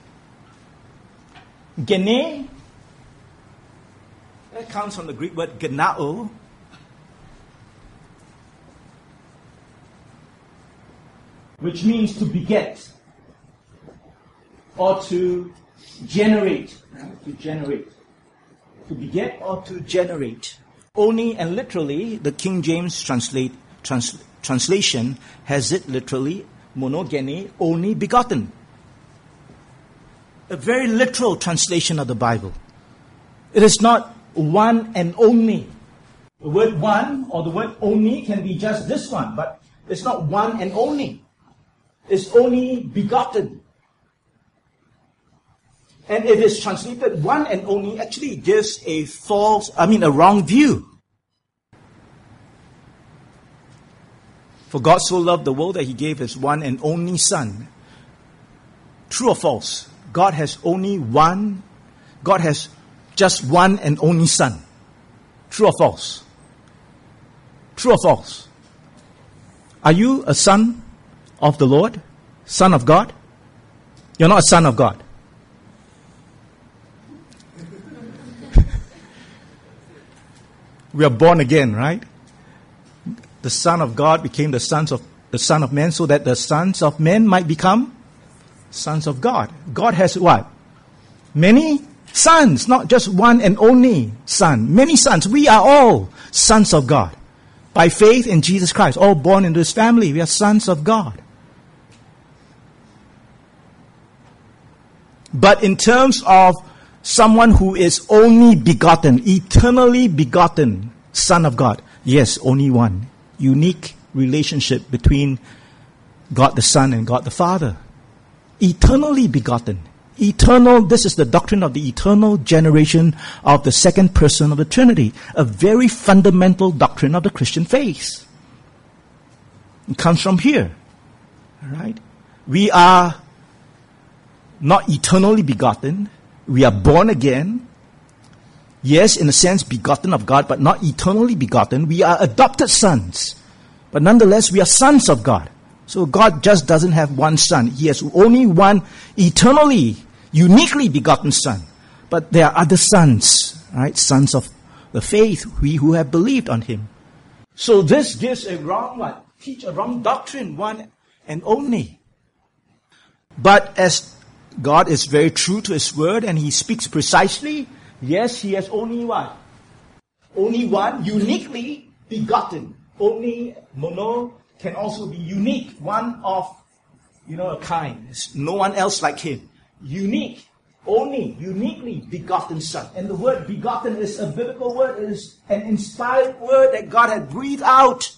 Gene. That comes from the Greek word genao. Which means to beget. Or to generate. Right? To generate. To beget or to generate. Only and literally, the King James translate, trans, translation has it literally, monogene, only begotten. A very literal translation of the Bible. It is not one and only. The word one or the word only can be just this one, but it's not one and only. It's only begotten. And if it's translated one and only, actually it gives a false, I mean a wrong view. For God so loved the world that He gave His one and only Son. True or false? God has only one, God has just one and only Son. True or false? True or false? Are you a son of the Lord? Son of God? You're not a son of God. We are born again, right? The Son of God became the sons of the Son of Man, so that the sons of men might become sons of God. God has what? Many sons, not just one and only Son. Many sons. We are all sons of God. By faith in Jesus Christ, all born into His family, we are sons of God. But in terms of someone who is only begotten, eternally begotten Son of God, yes, only one. Unique relationship between God the Son and God the Father. Eternally begotten. Eternal, this is the doctrine of the eternal generation of the second person of the Trinity. A very fundamental doctrine of the Christian faith. It comes from here. Alright? We are not eternally begotten. We are born again. Yes, in a sense, begotten of God, but not eternally begotten. We are adopted sons. But nonetheless, we are sons of God. So God just doesn't have one Son. He has only one eternally, uniquely begotten Son. But there are other sons, right? Sons of the faith, we who have believed on Him. So this gives a wrong what? Teach a wrong doctrine, one and only. But as God is very true to His word and He speaks precisely, yes, He has only one. Only one, uniquely begotten. Only mono can also be unique, one of, you know, a kind. There's no one else like Him. Unique, only, uniquely begotten Son. And the word begotten is a biblical word. It is an inspired word that God had breathed out.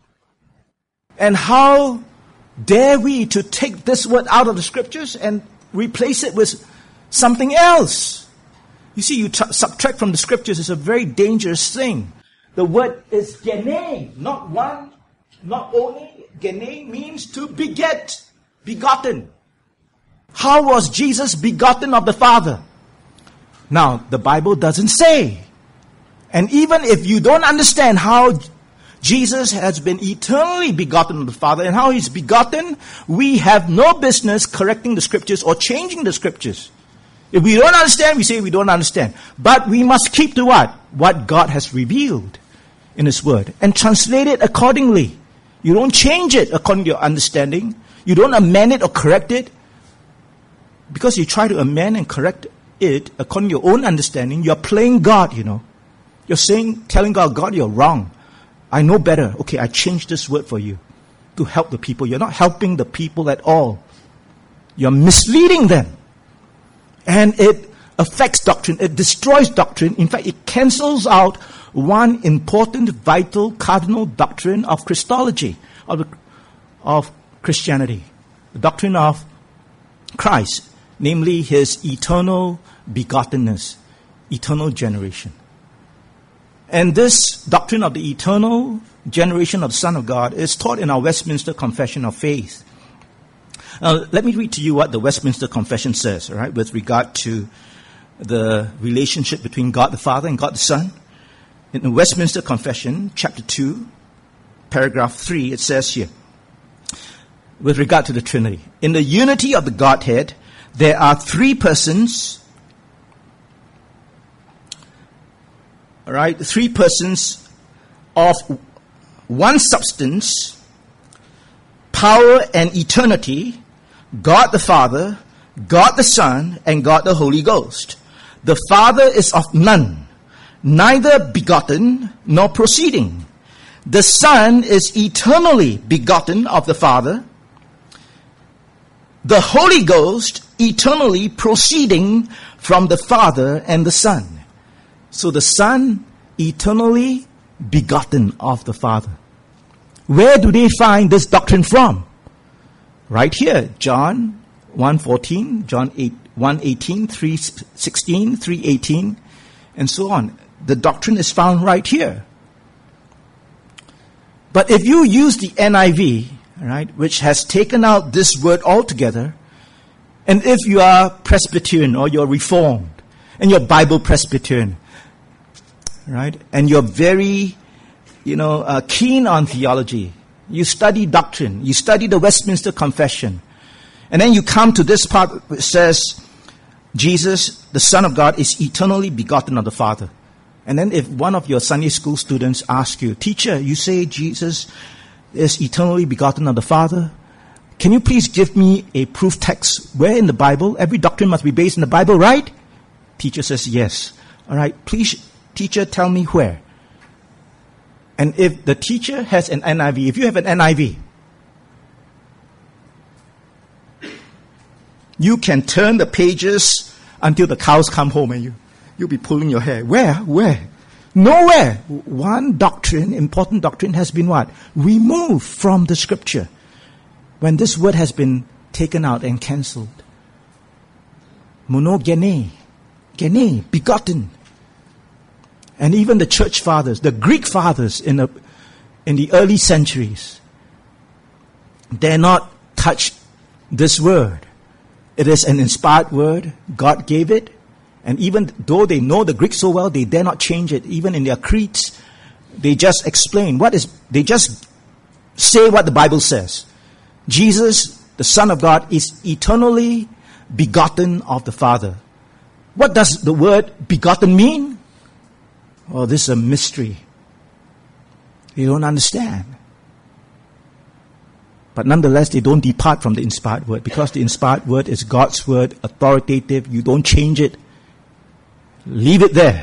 And how dare we to take this word out of the Scriptures and replace it with something else? You see, you t- subtract from the Scriptures is a very dangerous thing. The word is gene, not one, not only. Gene means to beget, begotten. How was Jesus begotten of the Father? Now, the Bible doesn't say. And even if you don't understand how Jesus has been eternally begotten of the Father and how He's begotten, we have no business correcting the Scriptures or changing the Scriptures. If we don't understand, we say we don't understand. But we must keep to what? What God has revealed in His Word and translate it accordingly. You don't change it according to your understanding. You don't amend it or correct it. Because you try to amend and correct it according to your own understanding, you're playing God, you know. You're saying, telling God, God, you're wrong. I know better. Okay, I changed this word for you to help the people. You're not helping the people at all. You're misleading them. And it affects doctrine. It destroys doctrine. In fact, it cancels out one important, vital, cardinal doctrine of Christology, of, of Christianity. The doctrine of Christ, namely His eternal begottenness, eternal generation. And this doctrine of the eternal generation of the Son of God is taught in our Westminster Confession of Faith. Now, let me read to you what the Westminster Confession says, all right, with regard to the relationship between God the Father and God the Son. In the Westminster Confession, chapter two, paragraph three, it says here, with regard to the Trinity, in the unity of the Godhead, there are three persons, all right, three persons of one substance, power and eternity, God the Father, God the Son, and God the Holy Ghost. The Father is of none, neither begotten nor proceeding. The Son is eternally begotten of the Father. The Holy Ghost eternally proceeding from the Father and the Son. So the Son eternally begotten of the Father. Where do they find this doctrine from? Right here, John one fourteen, John eight, one eighteen, three sixteen, three eighteen, and so on. The doctrine is found right here. But if you use the N I V, right, which has taken out this word altogether, And if you are Presbyterian or you're Reformed and you're Bible Presbyterian, right, and you're very, you know, uh, keen on theology, you study doctrine, you study the Westminster Confession, and then you come to this part which says, Jesus, the Son of God, is eternally begotten of the Father. And then if one of your Sunday school students asks you, teacher, you say Jesus is eternally begotten of the Father, can you please give me a proof text where in the Bible? Every doctrine must be based in the Bible, right? Teacher says yes. All right, please, teacher, tell me where. And if the teacher has an N I V, if you have an N I V, you can turn the pages until the cows come home and you, you'll be pulling your hair. Where? Where? Nowhere. One doctrine, important doctrine, has been what? Removed from the scripture. When this word has been taken out and cancelled. Monogene. Gene, begotten. And even the church fathers, the Greek fathers in the, in the early centuries, dare not touch this word. It is an inspired word. God gave it. And even though they know the Greek so well, they dare not change it. Even in their creeds, they just explain what is, they just say what the Bible says. Jesus, the Son of God, is eternally begotten of the Father. What does the word begotten mean? Oh, this is a mystery. You don't understand. But nonetheless, they don't depart from the inspired word, because the inspired word is God's word, authoritative. You don't change it. Leave it there.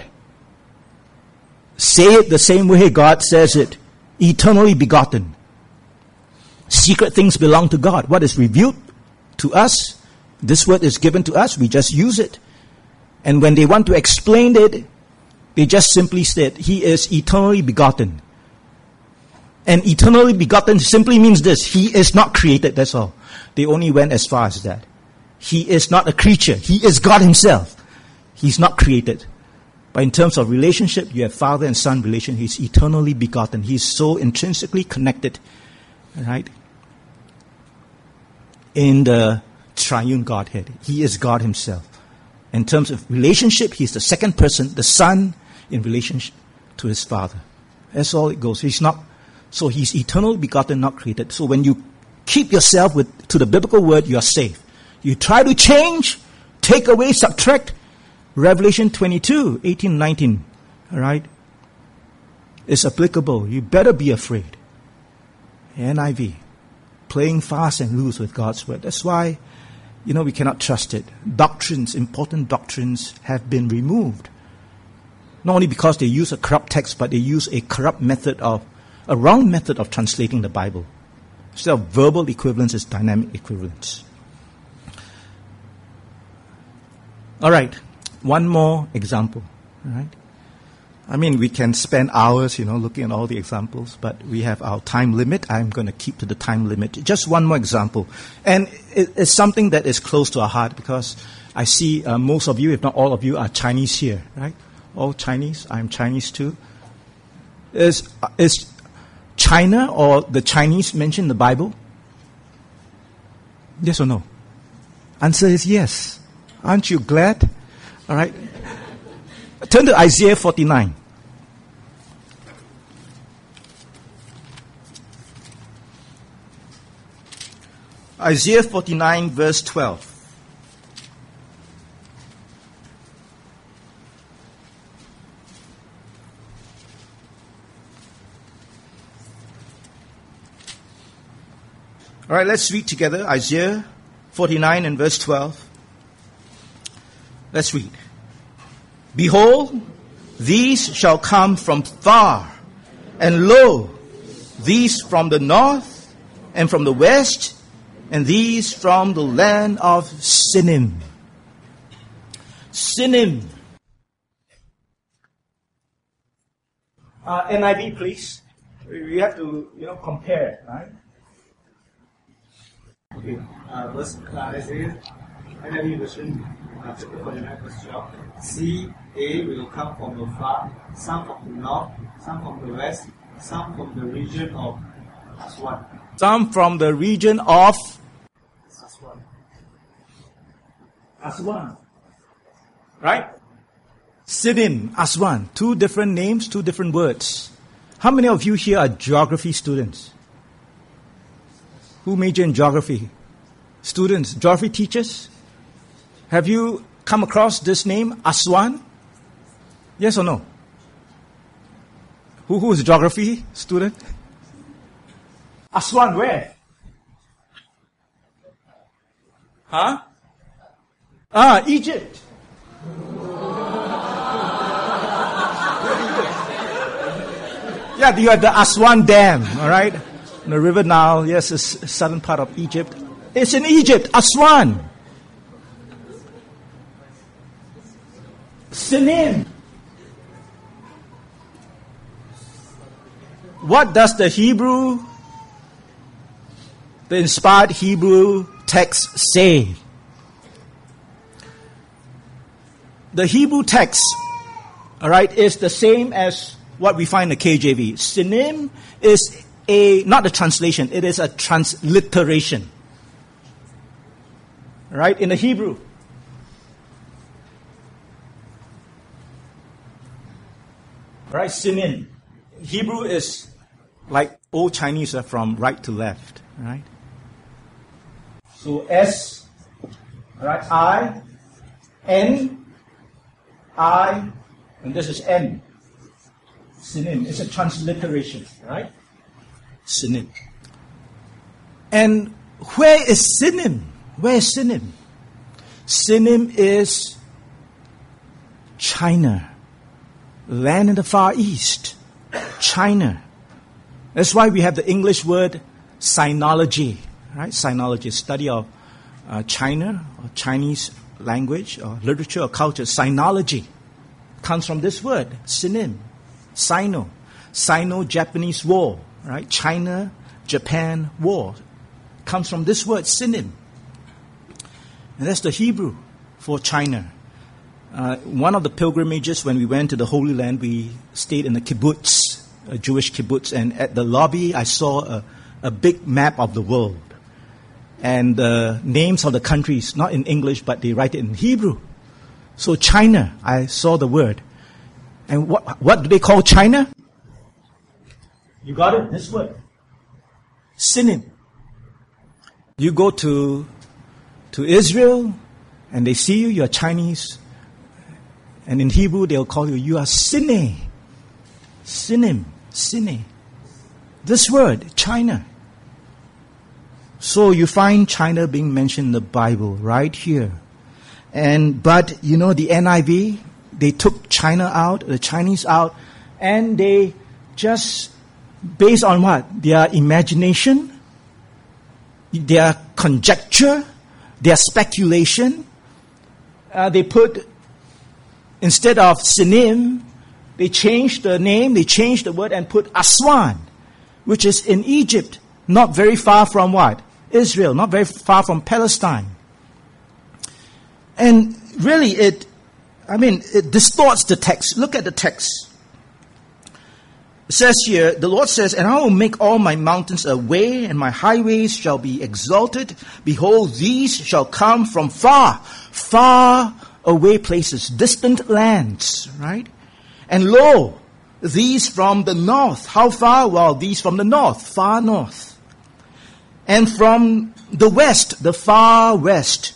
Say it the same way God says it. Eternally begotten. Secret things belong to God. What is revealed to us, this word is given to us, we just use it. And when they want to explain it, they just simply state, He is eternally begotten. And eternally begotten simply means this: He is not created, that's all. They only went as far as that. He is not a creature. He is God Himself. He's not created. But in terms of relationship, you have father and son relation. He's eternally begotten. He's so intrinsically connected, right, in the triune Godhead. He is God Himself. In terms of relationship, He's the second person, the Son, in relationship to His Father. That's all it goes. He's not, so He's eternally begotten, not created. So when you keep yourself with to the biblical word, you are safe. You try to change, take away, subtract, Revelation twenty-two, eighteen, nineteen, all right, is applicable. You better be afraid. N I V, playing fast and loose with God's word. That's why, you know, we cannot trust it. Doctrines, important doctrines, have been removed. Not only because they use a corrupt text, but they use a corrupt method of, a wrong method of translating the Bible. Instead of verbal equivalence, it's dynamic equivalence. All right. One more example, right? I mean, we can spend hours, you know, looking at all the examples, but we have our time limit. I'm going to keep to the time limit. Just one more example. And it, it's something that is close to our heart, because I see uh, most of you, if not all of you, are Chinese here, right? All Chinese. I'm Chinese too. Is, is China or the Chinese mentioned in the Bible? Yes or no? Answer is yes. Aren't you glad? All right. Turn to Isaiah forty-nine. Isaiah forty-nine, verse twelve. All right, let's read together Isaiah forty-nine and verse twelve. Let's read. Behold, these shall come from far, and lo, these from the north, and from the west, and these from the land of Sinim. Sinim. Uh, N I V, please. We have to, you know, compare, right? Okay, uh, verse uh, Isaiah, N I V version, uh, chapter forty-nine, verse twelve. See, they will come from the far, some from the north, some from the west, some from the region of Aswan. Some from the region of Aswan. Aswan. Right? Sinim, Aswan. Two different names, two different words. How many of you here are geography students? Who major in geography? Students, geography teachers? Have you come across this name, Aswan? Yes or no? Who, who is a geography student? Aswan, where? Huh? Ah, Egypt. Yeah, you have the Aswan Dam, all right? The River Nile, yes, it's southern part of Egypt. It's in Egypt, Aswan. Sinim. What does the Hebrew, the inspired Hebrew text say? The Hebrew text, all right, is the same as what we find in the K J V. Sinim is a, not a translation, it is a transliteration. All right, in the Hebrew. All right, Sinim. Hebrew is like old Chinese are from right to left, right? So S, right, I, N, I, and this is N. Sinim. It's a transliteration, right? Sinim. And where is Sinim? Where is Sinim? Sinim is China, land in the Far East. China. That's why we have the English word sinology, right? Sinology, study of uh, China or Chinese language or literature or culture. Sinology comes from this word, Sinim, Sino, Sino-Japanese War, right? China-Japan War comes from this word, Sinim. And that's the Hebrew for China. Uh, one of the pilgrimages when we went to the Holy Land, we stayed in a kibbutz, a Jewish kibbutz, and at the lobby I saw a, a big map of the world. And the names of the countries, not in English, but they write it in Hebrew. So China, I saw the word. And what, what do they call China? You got it? This word. Sinim. You go to, to Israel, and they see you, you're Chinese. And in Hebrew, they'll call you, you are Sine. Sinim. Sine. This word, China. So you find China being mentioned in the Bible right here. And, but, you know, the N I V, they took China out, the Chinese out, and they just, based on what? Their imagination, their conjecture, their speculation, uh, they put, instead of Sinim, they changed the name, they changed the word and put Aswan, which is in Egypt, not very far from what? Israel, not very far from Palestine. And really it, I mean, it distorts the text. Look at the text. It says here, the Lord says, and I will make all my mountains a way, and my highways shall be exalted. Behold, these shall come from far, far away places, distant lands, right? And lo, these from the north. How far? Well, these from the north, far north. And from the west, the far west.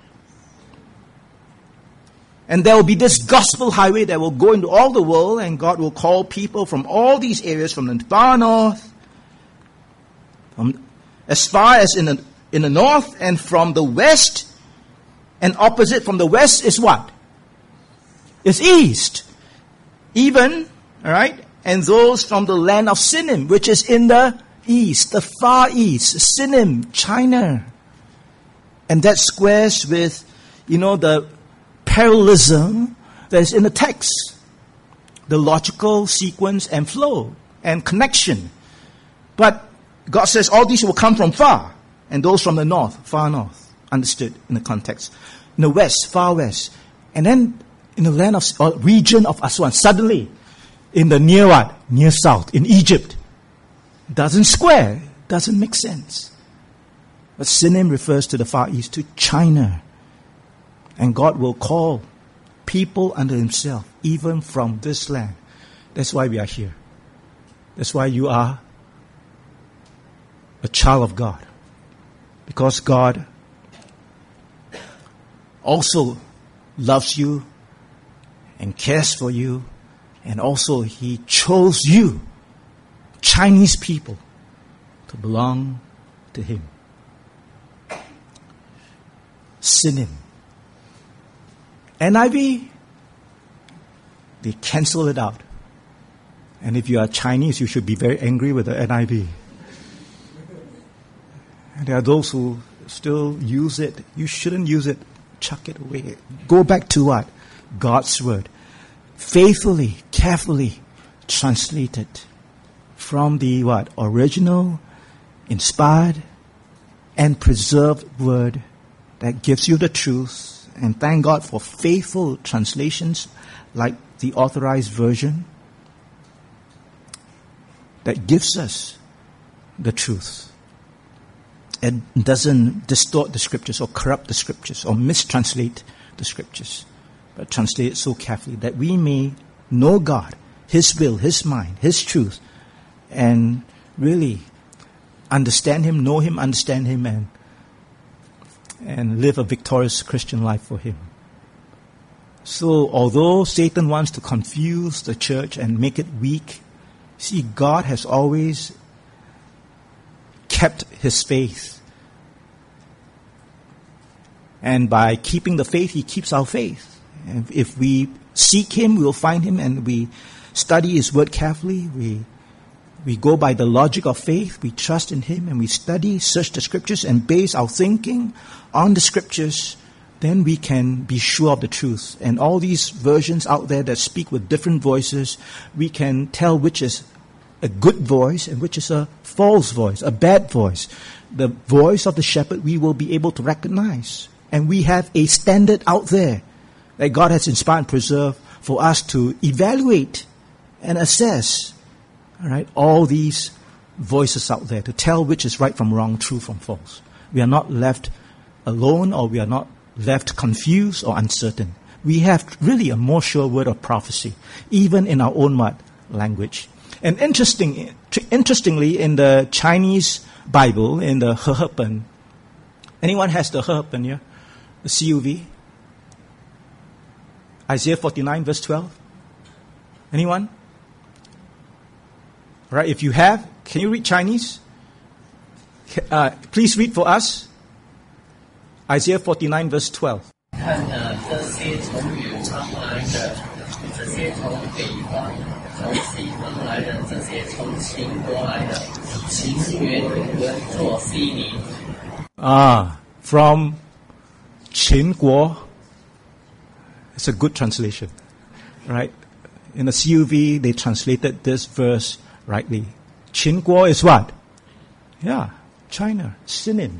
And there will be this gospel highway that will go into all the world, and God will call people from all these areas, from the far north, from as far as in the, in the north, and from the west, and opposite from the west is what? It's east. Even, all right, and those from the land of Sinim, which is in the east, the far east, Sinim, China. And that squares with, you know, the parallelism that is in the text, the logical sequence and flow and connection. But God says all these will come from far, and those from the north, far north, understood in the context. In the west, far west. And then in the land of, or region of Aswan, suddenly, in the near what? Near south, in Egypt. Doesn't square, doesn't make sense. But Sinim refers to the Far East, to China. And God will call people unto himself, even from this land. That's why we are here. That's why you are a child of God. Because God also loves you and cares for you, and also he chose you, Chinese people, to belong to him. Synonym. N I V, they cancel it out. And if you are Chinese, you should be very angry with the N I V. And there are those who still use it. You shouldn't use it. Chuck it away. Go back to what? God's word. Faithfully, carefully translated from the what? Original, inspired, and preserved word that gives you the truth. And thank God for faithful translations like the Authorized Version that gives us the truth. It doesn't distort the scriptures or corrupt the scriptures or mistranslate the scriptures, but translate it so carefully that we may know God, his will, his mind, his truth, and really understand him, know him, understand him, and and live a victorious Christian life for him. So although Satan wants to confuse the church and make it weak, see, God has always kept his faith. And by keeping the faith, he keeps our faith. And if we seek him, we'll find him, and we study his word carefully, we We go by the logic of faith. We trust in him, and we study, search the scriptures, and base our thinking on the scriptures. Then we can be sure of the truth. And all these versions out there that speak with different voices, we can tell which is a good voice and which is a false voice, a bad voice. The voice of the shepherd we will be able to recognize. And we have a standard out there that God has inspired and preserved for us to evaluate and assess. All right, all these voices out there to tell which is right from wrong, true from false. We are not left alone, or we are not left confused or uncertain. We have really a more sure word of prophecy, even in our own what, language. And interesting, interestingly, in the Chinese Bible, in the He He Pen, anyone has the He He Pen here? The C U V? Isaiah forty-nine verse twelve? Anyone? Right, if you have, can you read Chinese? Uh, please read for us. Isaiah forty-nine verse twelve. 看呃，这些从远方来的，这些从北方、从西方来的，这些从秦国来的，情愿人作西尼。 Ah, from Qin Guo. It's a good translation, right? In the C U V, they translated this verse rightly. Qin Guo is what? Yeah, China, Sinin.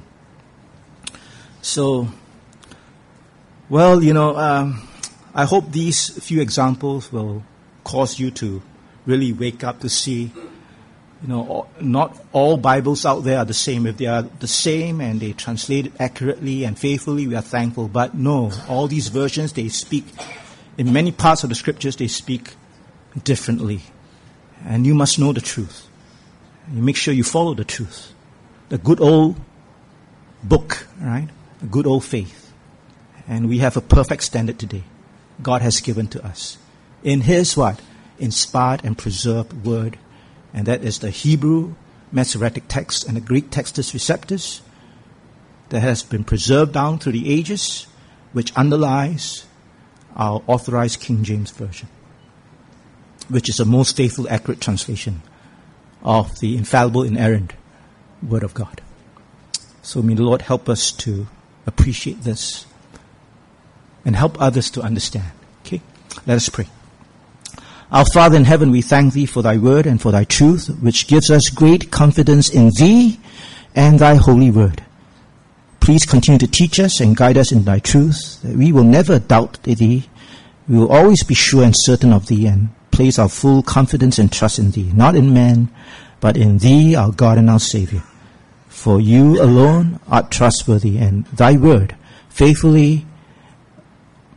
So, well, you know, um, I hope these few examples will cause you to really wake up to see, you know, not all Bibles out there are the same. If they are the same and they translate it accurately and faithfully, we are thankful. But no, all these versions, they speak, in many parts of the scriptures, they speak differently. And you must know the truth. You make sure you follow the truth. The good old book, right? The good old faith. And we have a perfect standard today. God has given to us. In his what? Inspired and preserved word. And that is the Hebrew Masoretic text and the Greek Textus Receptus that has been preserved down through the ages, which underlies our authorized King James Version, which is the most faithful, accurate translation of the infallible, inerrant Word of God. So may the Lord help us to appreciate this and help others to understand. Okay? Let us pray. Our Father in heaven, we thank Thee for Thy Word and for Thy truth, which gives us great confidence in Thee and Thy holy Word. Please continue to teach us and guide us in Thy truth, that we will never doubt Thee. We will always be sure and certain of Thee and place our full confidence and trust in Thee, not in man, but in Thee, our God and our Savior. For You alone art trustworthy, and Thy Word faithfully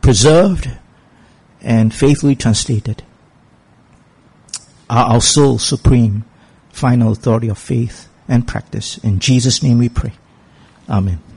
preserved and faithfully translated. Are our soul supreme, final authority of faith and practice. In Jesus' name we pray. Amen.